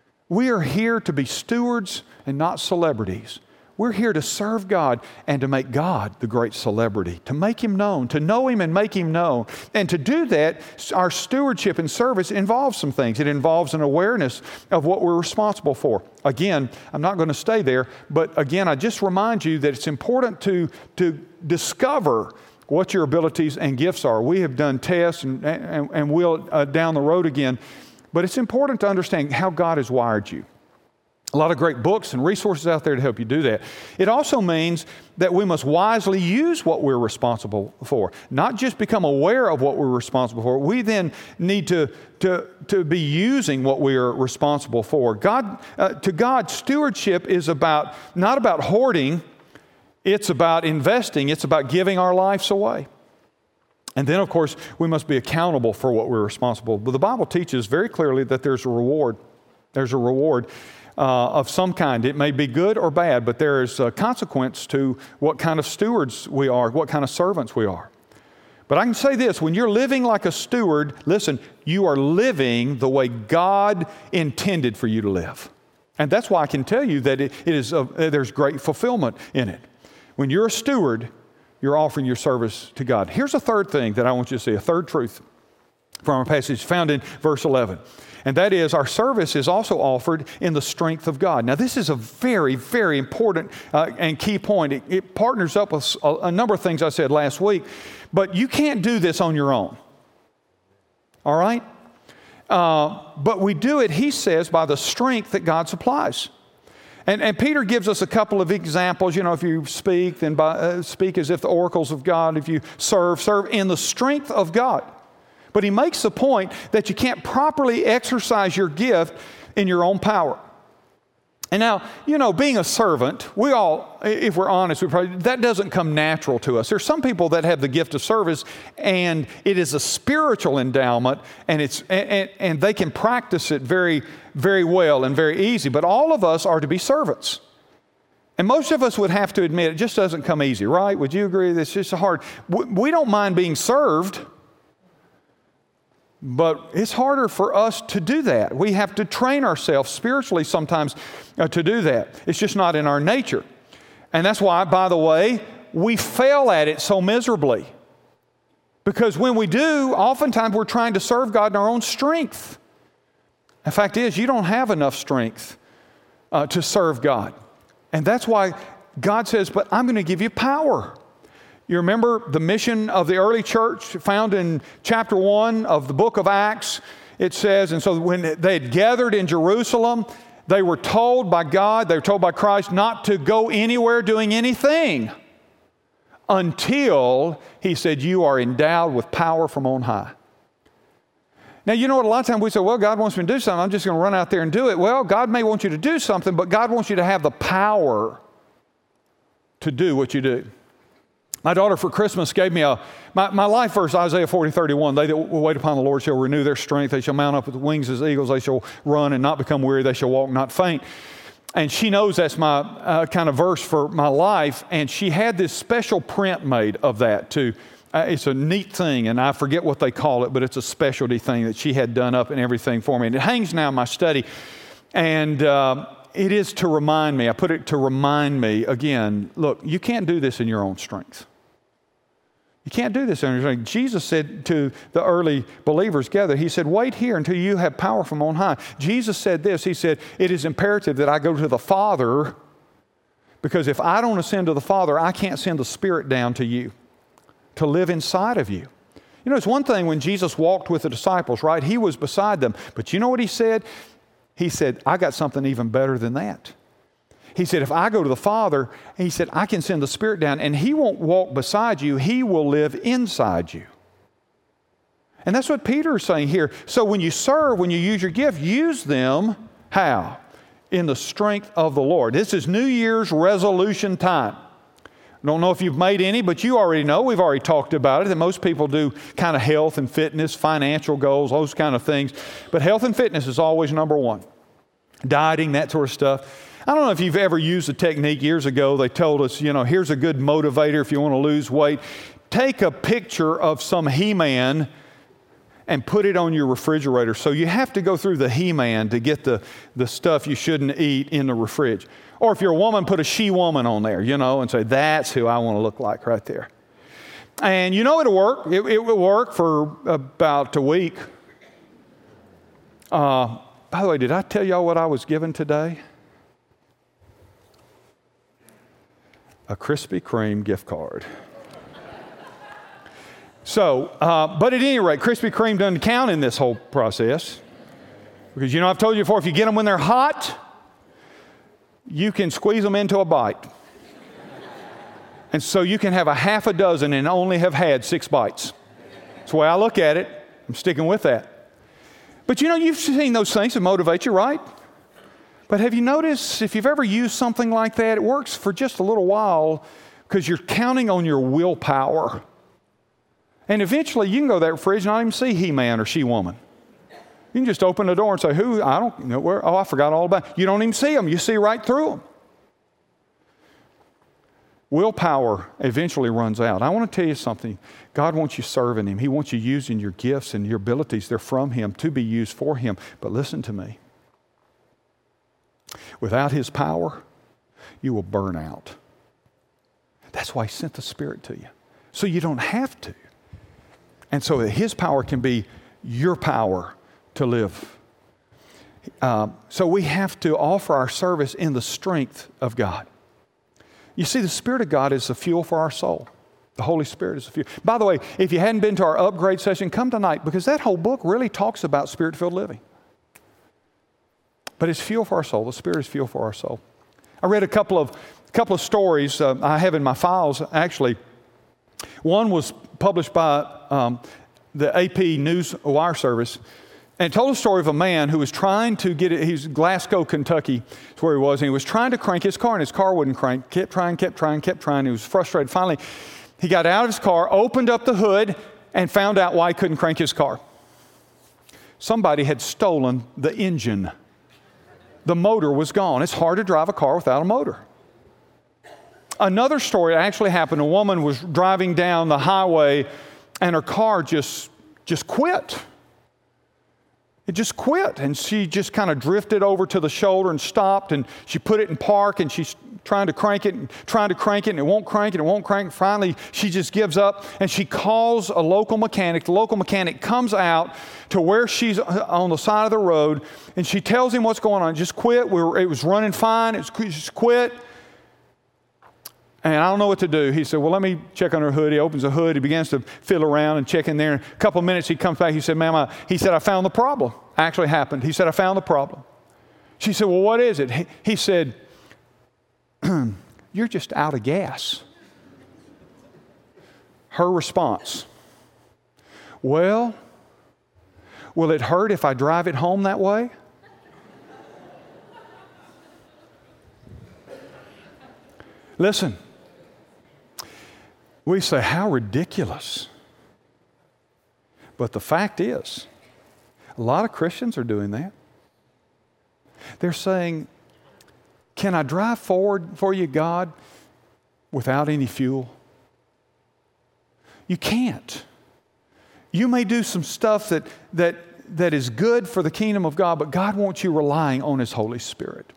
We are here to be stewards and not celebrities. We're here to serve God and to make God the great celebrity, to make Him known, to know Him and make Him known. And to do that, our stewardship and service involves some things. It involves an awareness of what we're responsible for. Again, I'm not going to stay there, but again, I just remind you that it's important to, to discover what your abilities and gifts are. We have done tests and, and, and we'll uh, down the road again, but it's important to understand how God has wired you. A lot of great books and resources out there to help you do that. It also means that we must wisely use what we're responsible for, not just become aware of what we're responsible for. We then need to, to, to be using what we are responsible for. God, uh, to God, stewardship is about not about hoarding, it's about investing, it's about giving our lives away. And then, of course, we must be accountable for what we're responsible. But the Bible teaches very clearly that there's a reward. There's a reward. Uh, of some kind. It may be good or bad, but there is a consequence to what kind of stewards we are, what kind of servants we are. But I can say this, when you're living like a steward, listen, you are living the way God intended for you to live. And that's why I can tell you that it, it is a, there's great fulfillment in it. When you're a steward, you're offering your service to God. Here's a third thing that I want you to see, a third truth from our passage found in verse eleven. And that is, our service is also offered in the strength of God. Now, this is a very, very important uh, and key point. It, it partners up with a, a number of things I said last week, but you can't do this on your own. All right? Uh, but we do it, he says, by the strength that God supplies. And, and Peter gives us a couple of examples. You know, if you speak, then by, uh, speak as if the oracles of God. If you serve, serve in the strength of God. But he makes the point that you can't properly exercise your gift in your own power. And now, you know, being a servant, we all, if we're honest, we probably, that doesn't come natural to us. There's some people that have the gift of service, and it is a spiritual endowment, and it's and, and they can practice it very, very well and very easy. But all of us are to be servants. And most of us would have to admit it just doesn't come easy, right? Would you agree? It's just hard. We don't mind being served. But it's harder for us to do that. We have to train ourselves spiritually sometimes uh, to do that. It's just not in our nature. And that's why, by the way, we fail at it so miserably. Because when we do, oftentimes we're trying to serve God in our own strength. The fact is, you don't have enough strength uh, to serve God. And that's why God says, but I'm going to give you power. You remember the mission of the early church found in chapter one of the book of Acts? It says, and so when they had gathered in Jerusalem, they were told by God, they were told by Christ not to go anywhere doing anything until He said, you are endowed with power from on high. Now, you know what? A lot of times we say, well, God wants me to do something. I'm just going to run out there and do it. Well, God may want you to do something, but God wants you to have the power to do what you do. My daughter for Christmas gave me a, my, my life verse, Isaiah forty, thirty-one. They that will wait upon the Lord shall renew their strength. They shall mount up with wings as eagles. They shall run and not become weary. They shall walk, not faint. And she knows that's my uh, kind of verse for my life. And she had this special print made of that too. Uh, it's a neat thing, and I forget what they call it, but it's a specialty thing that she had done up and everything for me. And it hangs now in my study. And uh, it is to remind me, I put it to remind me, again, look, you can't do this in your own strength. You can't do this in your strength. Jesus said to the early believers gathered, He said, wait here until you have power from on high. Jesus said this, He said, it is imperative that I go to the Father, because if I don't ascend to the Father, I can't send the Spirit down to you to live inside of you. You know, it's one thing when Jesus walked with the disciples, right? He was beside them. But you know what He said? He said, I got something even better than that. He said, if I go to the Father, He said, I can send the Spirit down, and He won't walk beside you. He will live inside you. And that's what Peter is saying here. So when you serve, when you use your gift, use them, how? In the strength of the Lord. This is New Year's resolution time. I don't know if you've made any, but you already know, we've already talked about it, that most people do kind of health and fitness, financial goals, those kind of things. But health and fitness is always number one. Dieting, that sort of stuff. I don't know if you've ever used a technique. Years ago, they told us, you know, here's a good motivator if you want to lose weight. Take a picture of some He-Man and put it on your refrigerator. So you have to go through the He-Man to get the, the stuff you shouldn't eat in the fridge. Or if you're a woman, put a she-woman on there, you know, and say, that's who I want to look like right there. And you know it'll work. It, it will work for about a week. Uh, by the way, did I tell y'all what I was given today? A Krispy Kreme gift card. So, uh, but at any rate, Krispy Kreme doesn't count in this whole process. Because, you know, I've told you before, if you get them when they're hot, you can squeeze them into a bite. And so you can have a half a dozen and only have had six bites. That's the way I look at it. I'm sticking with that. But, you know, you've seen those things that motivate you, right? But have you noticed, if you've ever used something like that, it works for just a little while because you're counting on your willpower. And eventually you can go to that fridge and not even see He-Man or She-Woman. You can just open the door and say, who? I don't know where. Oh, I forgot all about it. You don't even see them. You see right through them. Willpower eventually runs out. I want to tell you something. God wants you serving Him. He wants you using your gifts and your abilities. They're from Him to be used for Him. But listen to me. Without His power, you will burn out. That's why He sent the Spirit to you. So you don't have to. And so that His power can be your power to live. Uh, so we have to offer our service in the strength of God. You see, the Spirit of God is the fuel for our soul. The Holy Spirit is the fuel. By the way, if you hadn't been to our upgrade session, come tonight, because that whole book really talks about Spirit-filled living. But it's fuel for our soul. The Spirit is fuel for our soul. I read a couple of, couple of stories uh, I have in my files, actually. One was published by um, the A P News Wire Service, and it told a story of a man who was trying to get it. He was Glasgow, Kentucky, is where he was, and he was trying to crank his car, and his car wouldn't crank. Kept trying, kept trying, kept trying. He was frustrated. Finally, he got out of his car, opened up the hood, and found out why he couldn't crank his car. Somebody had stolen the engine. The motor was gone. It's hard to drive a car without a motor. Another story actually happened. A woman was driving down the highway, and her car just, just quit. It just quit, and she just kind of drifted over to the shoulder and stopped, and she put it in park, and she trying to crank it and trying to crank it, and it won't crank it, it won't crank. Finally, she just gives up, and she calls a local mechanic. The local mechanic comes out to where she's on the side of the road, and she tells him what's going on. Just quit. We were, it was running fine. It was, just quit. And I don't know what to do. He said, well, let me check under her hood. He opens the hood. He begins to fiddle around and check in there. In a couple of minutes, he comes back. He said, ma'am, I, he said, I found the problem. Actually happened. He said, I found the problem. She said, well, what is it? He, he said, you're just out of gas. Her response, well, will it hurt if I drive it home that way? Listen. We say, how ridiculous. But the fact is, a lot of Christians are doing that. They're saying, can I drive forward for you, God, without any fuel? You can't. You may do some stuff that, that, that is good for the kingdom of God, but God wants you relying on His Holy Spirit.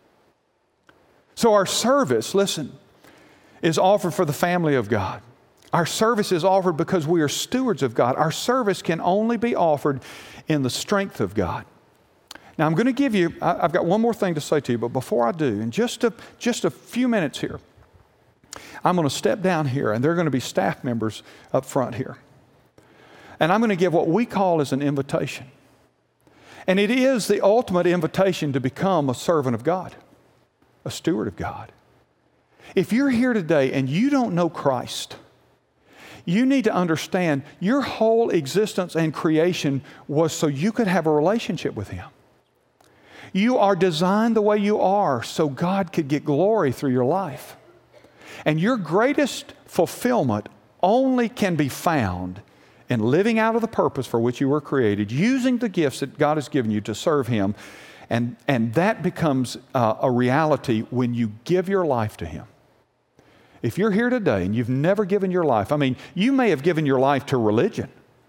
So our service, listen, is offered for the family of God. Our service is offered because we are stewards of God. Our service can only be offered in the strength of God. Now, I'm going to give you, I've got one more thing to say to you, but before I do, in just a, just a few minutes here, I'm going to step down here, and there are going to be staff members up front here. And I'm going to give what we call as an invitation. And it is the ultimate invitation to become a servant of God, a steward of God. If you're here today and you don't know Christ, you need to understand your whole existence and creation was so you could have a relationship with Him. You are designed the way you are so God could get glory through your life. And your greatest fulfillment only can be found in living out of the purpose for which you were created, using the gifts that God has given you to serve Him. And, and that becomes uh, a reality when you give your life to Him. If you're here today and you've never given your life, I mean, you may have given your life to religion,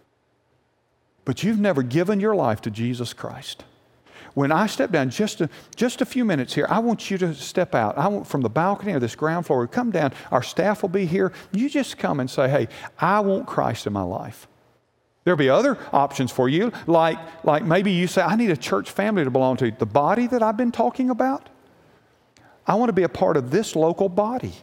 but you've never given your life to Jesus Christ. When I step down, just a, just a few minutes here, I want you to step out. I want from the balcony or this ground floor, come down. Our staff will be here. You just come and say, hey, I want Christ in my life. There'll be other options for you, like, like maybe you say, I need a church family to belong to. The body that I've been talking about, I want to be a part of this local body.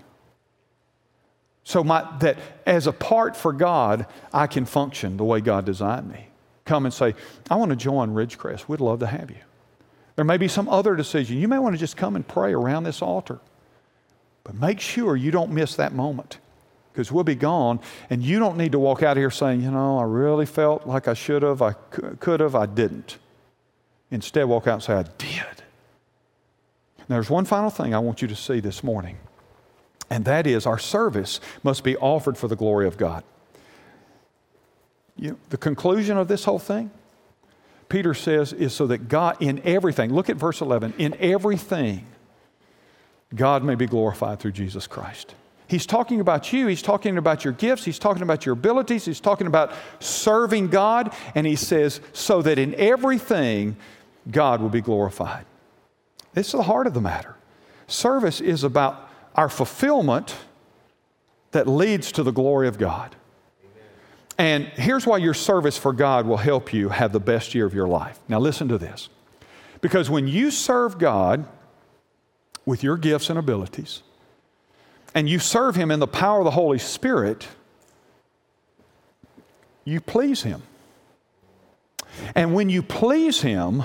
So my, that as a part for God, I can function the way God designed me. Come and say, I want to join Ridgecrest. We'd love to have you. There may be some other decision. You may want to just come and pray around this altar. But make sure you don't miss that moment, because we'll be gone, and you don't need to walk out of here saying, you know, I really felt like I should have, I could have, I didn't. Instead, walk out and say, I did. Now, there's one final thing I want you to see this morning. And that is, our service must be offered for the glory of God. You know, the conclusion of this whole thing, Peter says, is so that God, in everything, look at verse eleven, in everything, God may be glorified through Jesus Christ. He's talking about you. He's talking about your gifts. He's talking about your abilities. He's talking about serving God. And he says, so that in everything, God will be glorified. This is the heart of the matter. Service is about our fulfillment that leads to the glory of God. And here's why your service for God will help you have the best year of your life. Now listen to this. Because when you serve God with your gifts and abilities, and you serve Him in the power of the Holy Spirit, you please Him. And when you please Him,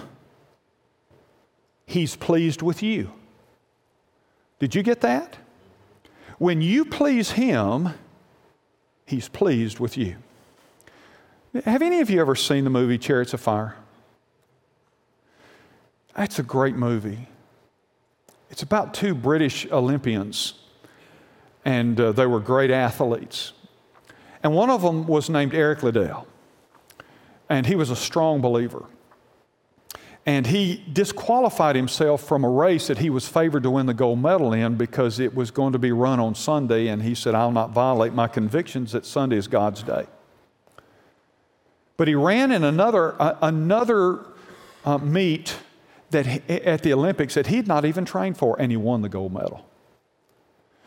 He's pleased with you. Did you get that? When you please Him, He's pleased with you. Have any of you ever seen the movie Chariots of Fire? That's a great movie. It's about two British Olympians, and uh, they were great athletes. And one of them was named Eric Liddell, and he was a strong believer. And he disqualified himself from a race that he was favored to win the gold medal in because it was going to be run on Sunday. And he said, I'll not violate my convictions that Sunday is God's day. But he ran in another, uh, another uh, meet that he, at the Olympics that he had not even trained for, and he won the gold medal.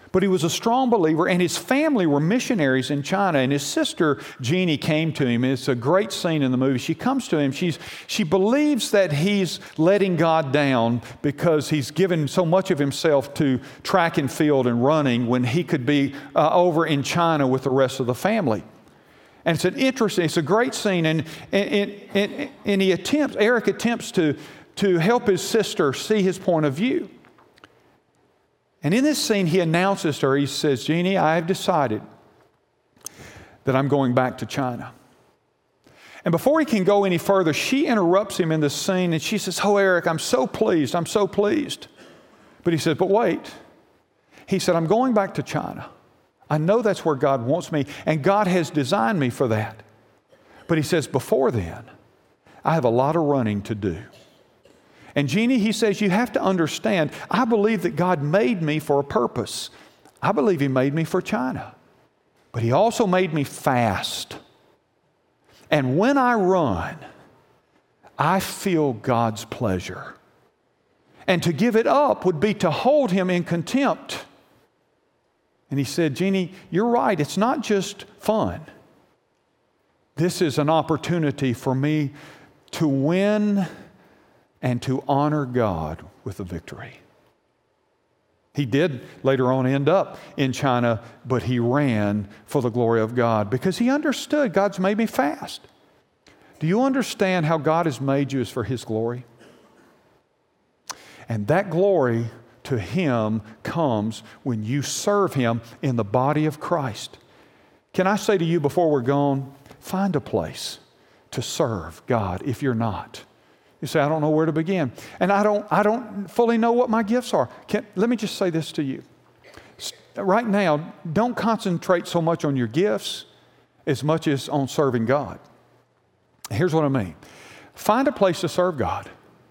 But he was a strong believer, and his family were missionaries in China. And his sister, Jeannie, came to him. It's a great scene in the movie. She comes to him. She's, she believes that he's letting God down because he's given so much of himself to track and field and running when he could be uh, over in China with the rest of the family. And it's an interesting, it's a great scene. And, and, and, and he attempts, Eric attempts to, to help his sister see his point of view. And in this scene, he announces to her, he says, Jeannie, I have decided that I'm going back to China. And before he can go any further, she interrupts him in this scene and she says, oh, Eric, I'm so pleased, I'm so pleased. But he says, but wait. He said, I'm going back to China. I know that's where God wants me, and God has designed me for that. But he says, before then, I have a lot of running to do. And Jeannie, he says, you have to understand, I believe that God made me for a purpose. I believe he made me for China. But he also made me fast. And when I run, I feel God's pleasure. And to give it up would be to hold him in contempt. And he said, Jeannie, you're right. It's not just fun. This is an opportunity for me to win and to honor God with a victory. He did later on end up in China, but he ran for the glory of God because he understood God's made me fast. Do you understand how God has made you is for his glory? And that glory to him comes when you serve him in the body of Christ. Can I say to you before we're gone, find a place to serve God if you're not. You say, I don't know where to begin. And I don't, I don't fully know what my gifts are. Can, let me just say this to you. Right now, don't concentrate so much on your gifts as much as on serving God. Here's what I mean. Find a place to serve God.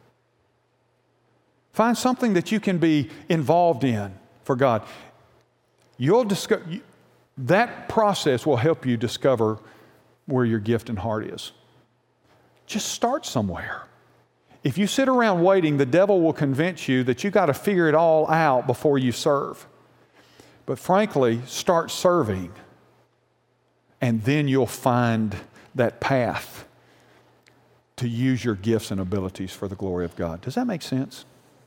Find something that you can be involved in for God. You'll discover, that process will help you discover where your gift and heart is. Just start somewhere. If you sit around waiting, the devil will convince you that you got to figure it all out before you serve. But frankly, start serving, and then you'll find that path to use your gifts and abilities for the glory of God. Does that make sense?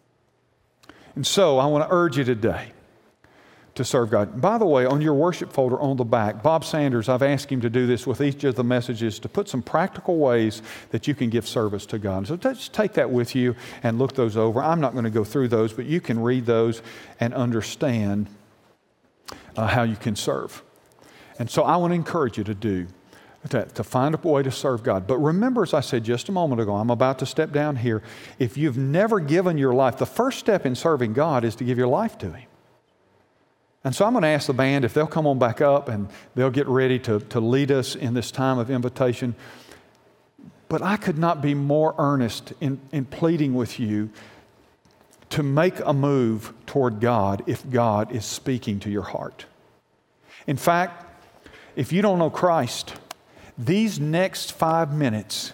And so I want to urge you today to serve God. By the way, on your worship folder on the back, Bob Sanders, I've asked him to do this with each of the messages to put some practical ways that you can give service to God. So just take that with you and look those over. I'm not going to go through those, but you can read those and understand uh, how you can serve. And so I want to encourage you to do, to, to find a way to serve God. But remember, as I said just a moment ago, I'm about to step down here. If you've never given your life, the first step in serving God is to give your life to him. And so I'm going to ask the band if they'll come on back up and they'll get ready to, to lead us in this time of invitation. But I could not be more earnest in, in pleading with you to make a move toward God if God is speaking to your heart. In fact, if you don't know Christ, these next five minutes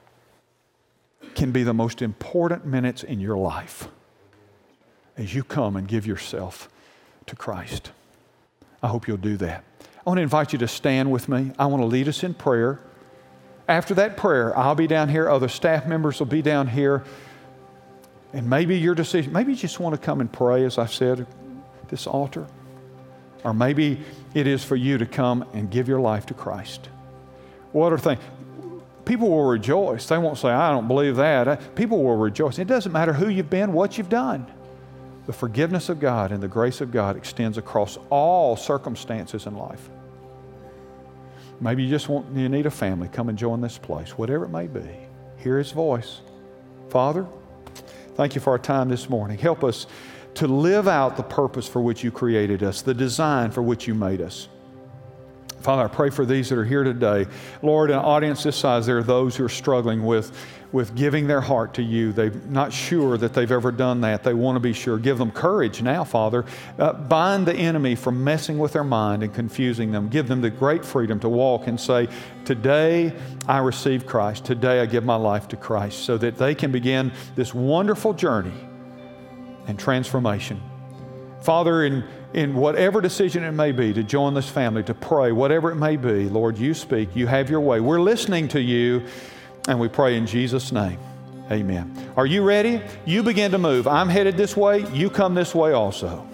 can be the most important minutes in your life as you come and give yourself to Christ. I hope you'll do that. I want to invite you to stand with me. I want to lead us in prayer. After that prayer, I'll be down here. Other staff members will be down here. And maybe your decision, maybe you just want to come and pray, as I said, at this altar. Or maybe it is for you to come and give your life to Christ. What are things? People will rejoice. They won't say, I don't believe that. People will rejoice. It doesn't matter who you've been, what you've done. The forgiveness of God and the grace of God extends across all circumstances in life. Maybe you just want, you need a family. Come and join this place, whatever it may be. Hear his voice. Father, thank you for our time this morning. Help us to live out the purpose for which you created us, the design for which you made us. Father, I pray for these that are here today. Lord, in an audience this size, there are those who are struggling with, with giving their heart to you. They're not sure that they've ever done that. They want to be sure. Give them courage now, Father. Uh, bind the enemy from messing with their mind and confusing them. Give them the great freedom to walk and say, today I receive Christ. Today I give my life to Christ, so that they can begin this wonderful journey and transformation Father, in, in whatever decision it may be to join this family, to pray, whatever it may be, Lord, you speak, you have your way. We're listening to you, and we pray in Jesus' name. Amen. Are you ready? You begin to move. I'm headed this way. You come this way also.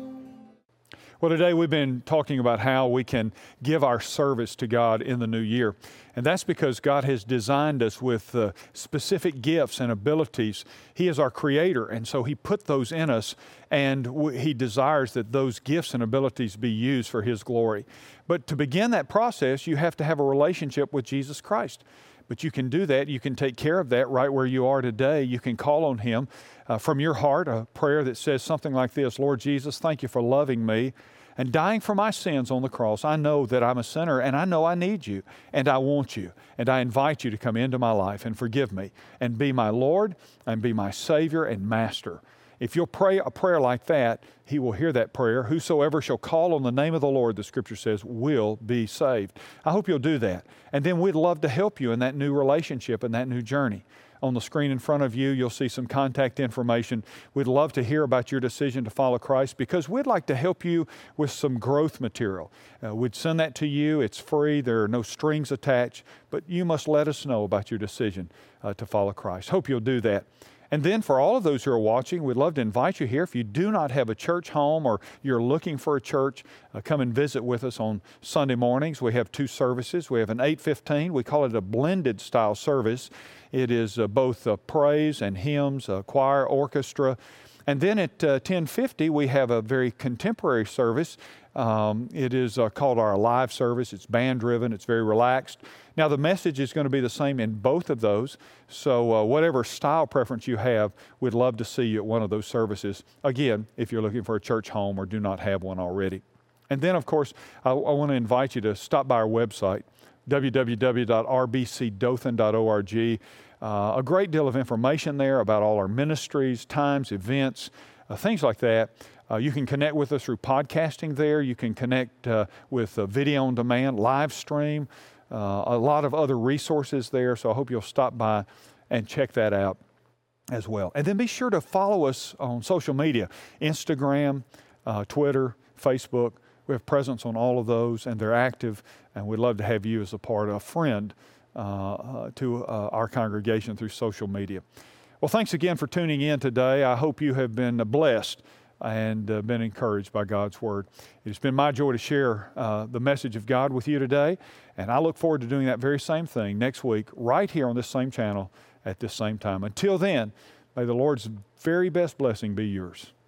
Well, today we've been talking about how we can give our service to God in the new year. And that's because God has designed us with uh, specific gifts and abilities. He is our creator, and so He put those in us, and w- He desires that those gifts and abilities be used for His glory. But to begin that process, you have to have a relationship with Jesus Christ. But you can do that. You can take care of that right where you are today. You can call on Him uh, from your heart, a prayer that says something like this: Lord Jesus, thank you for loving me and dying for my sins on the cross. I know that I'm a sinner, and I know I need you, and I want you, and I invite you to come into my life and forgive me and be my Lord and be my Savior and Master. If you'll pray a prayer like that, He will hear that prayer. Whosoever shall call on the name of the Lord, the Scripture says, will be saved. I hope you'll do that. And then we'd love to help you in that new relationship and that new journey. On the screen in front of you, you'll see some contact information. We'd love to hear about your decision to follow Christ, because we'd like to help you with some growth material. Uh, we'd send that to you. It's free. There are no strings attached, but you must let us know about your decision uh, to follow Christ. Hope you'll do that. And then for all of those who are watching, we'd love to invite you here. If you do not have a church home or you're looking for a church, uh, come and visit with us on Sunday mornings. We have two services. We have an eight fifteen. We call it a blended style service. It is uh, both uh, praise and hymns, uh, choir, orchestra. And then at uh, ten fifty, we have a very contemporary service. Um, it is uh, called our live service. It's band-driven. It's very relaxed. Now, the message is going to be the same in both of those. So uh, whatever style preference you have, we'd love to see you at one of those services. Again, if you're looking for a church home or do not have one already. And then, of course, I, I want to invite you to stop by our website, w w w dot r b c dothan dot org. Uh, a great deal of information there about all our ministries, times, events, uh, things like that. Uh, you can connect with us through podcasting there. You can connect uh, with uh, video on demand, live stream, uh, a lot of other resources there. So I hope you'll stop by and check that out as well. And then be sure to follow us on social media, Instagram, uh, Twitter, Facebook. We have presence on all of those, and they're active, and we'd love to have you as a part, a friend uh, uh, to uh, our congregation through social media. Well, thanks again for tuning in today. I hope you have been blessed and uh, been encouraged by God's Word. It's been my joy to share uh, the message of God with you today, and I look forward to doing that very same thing next week right here on this same channel at this same time. Until then, may the Lord's very best blessing be yours.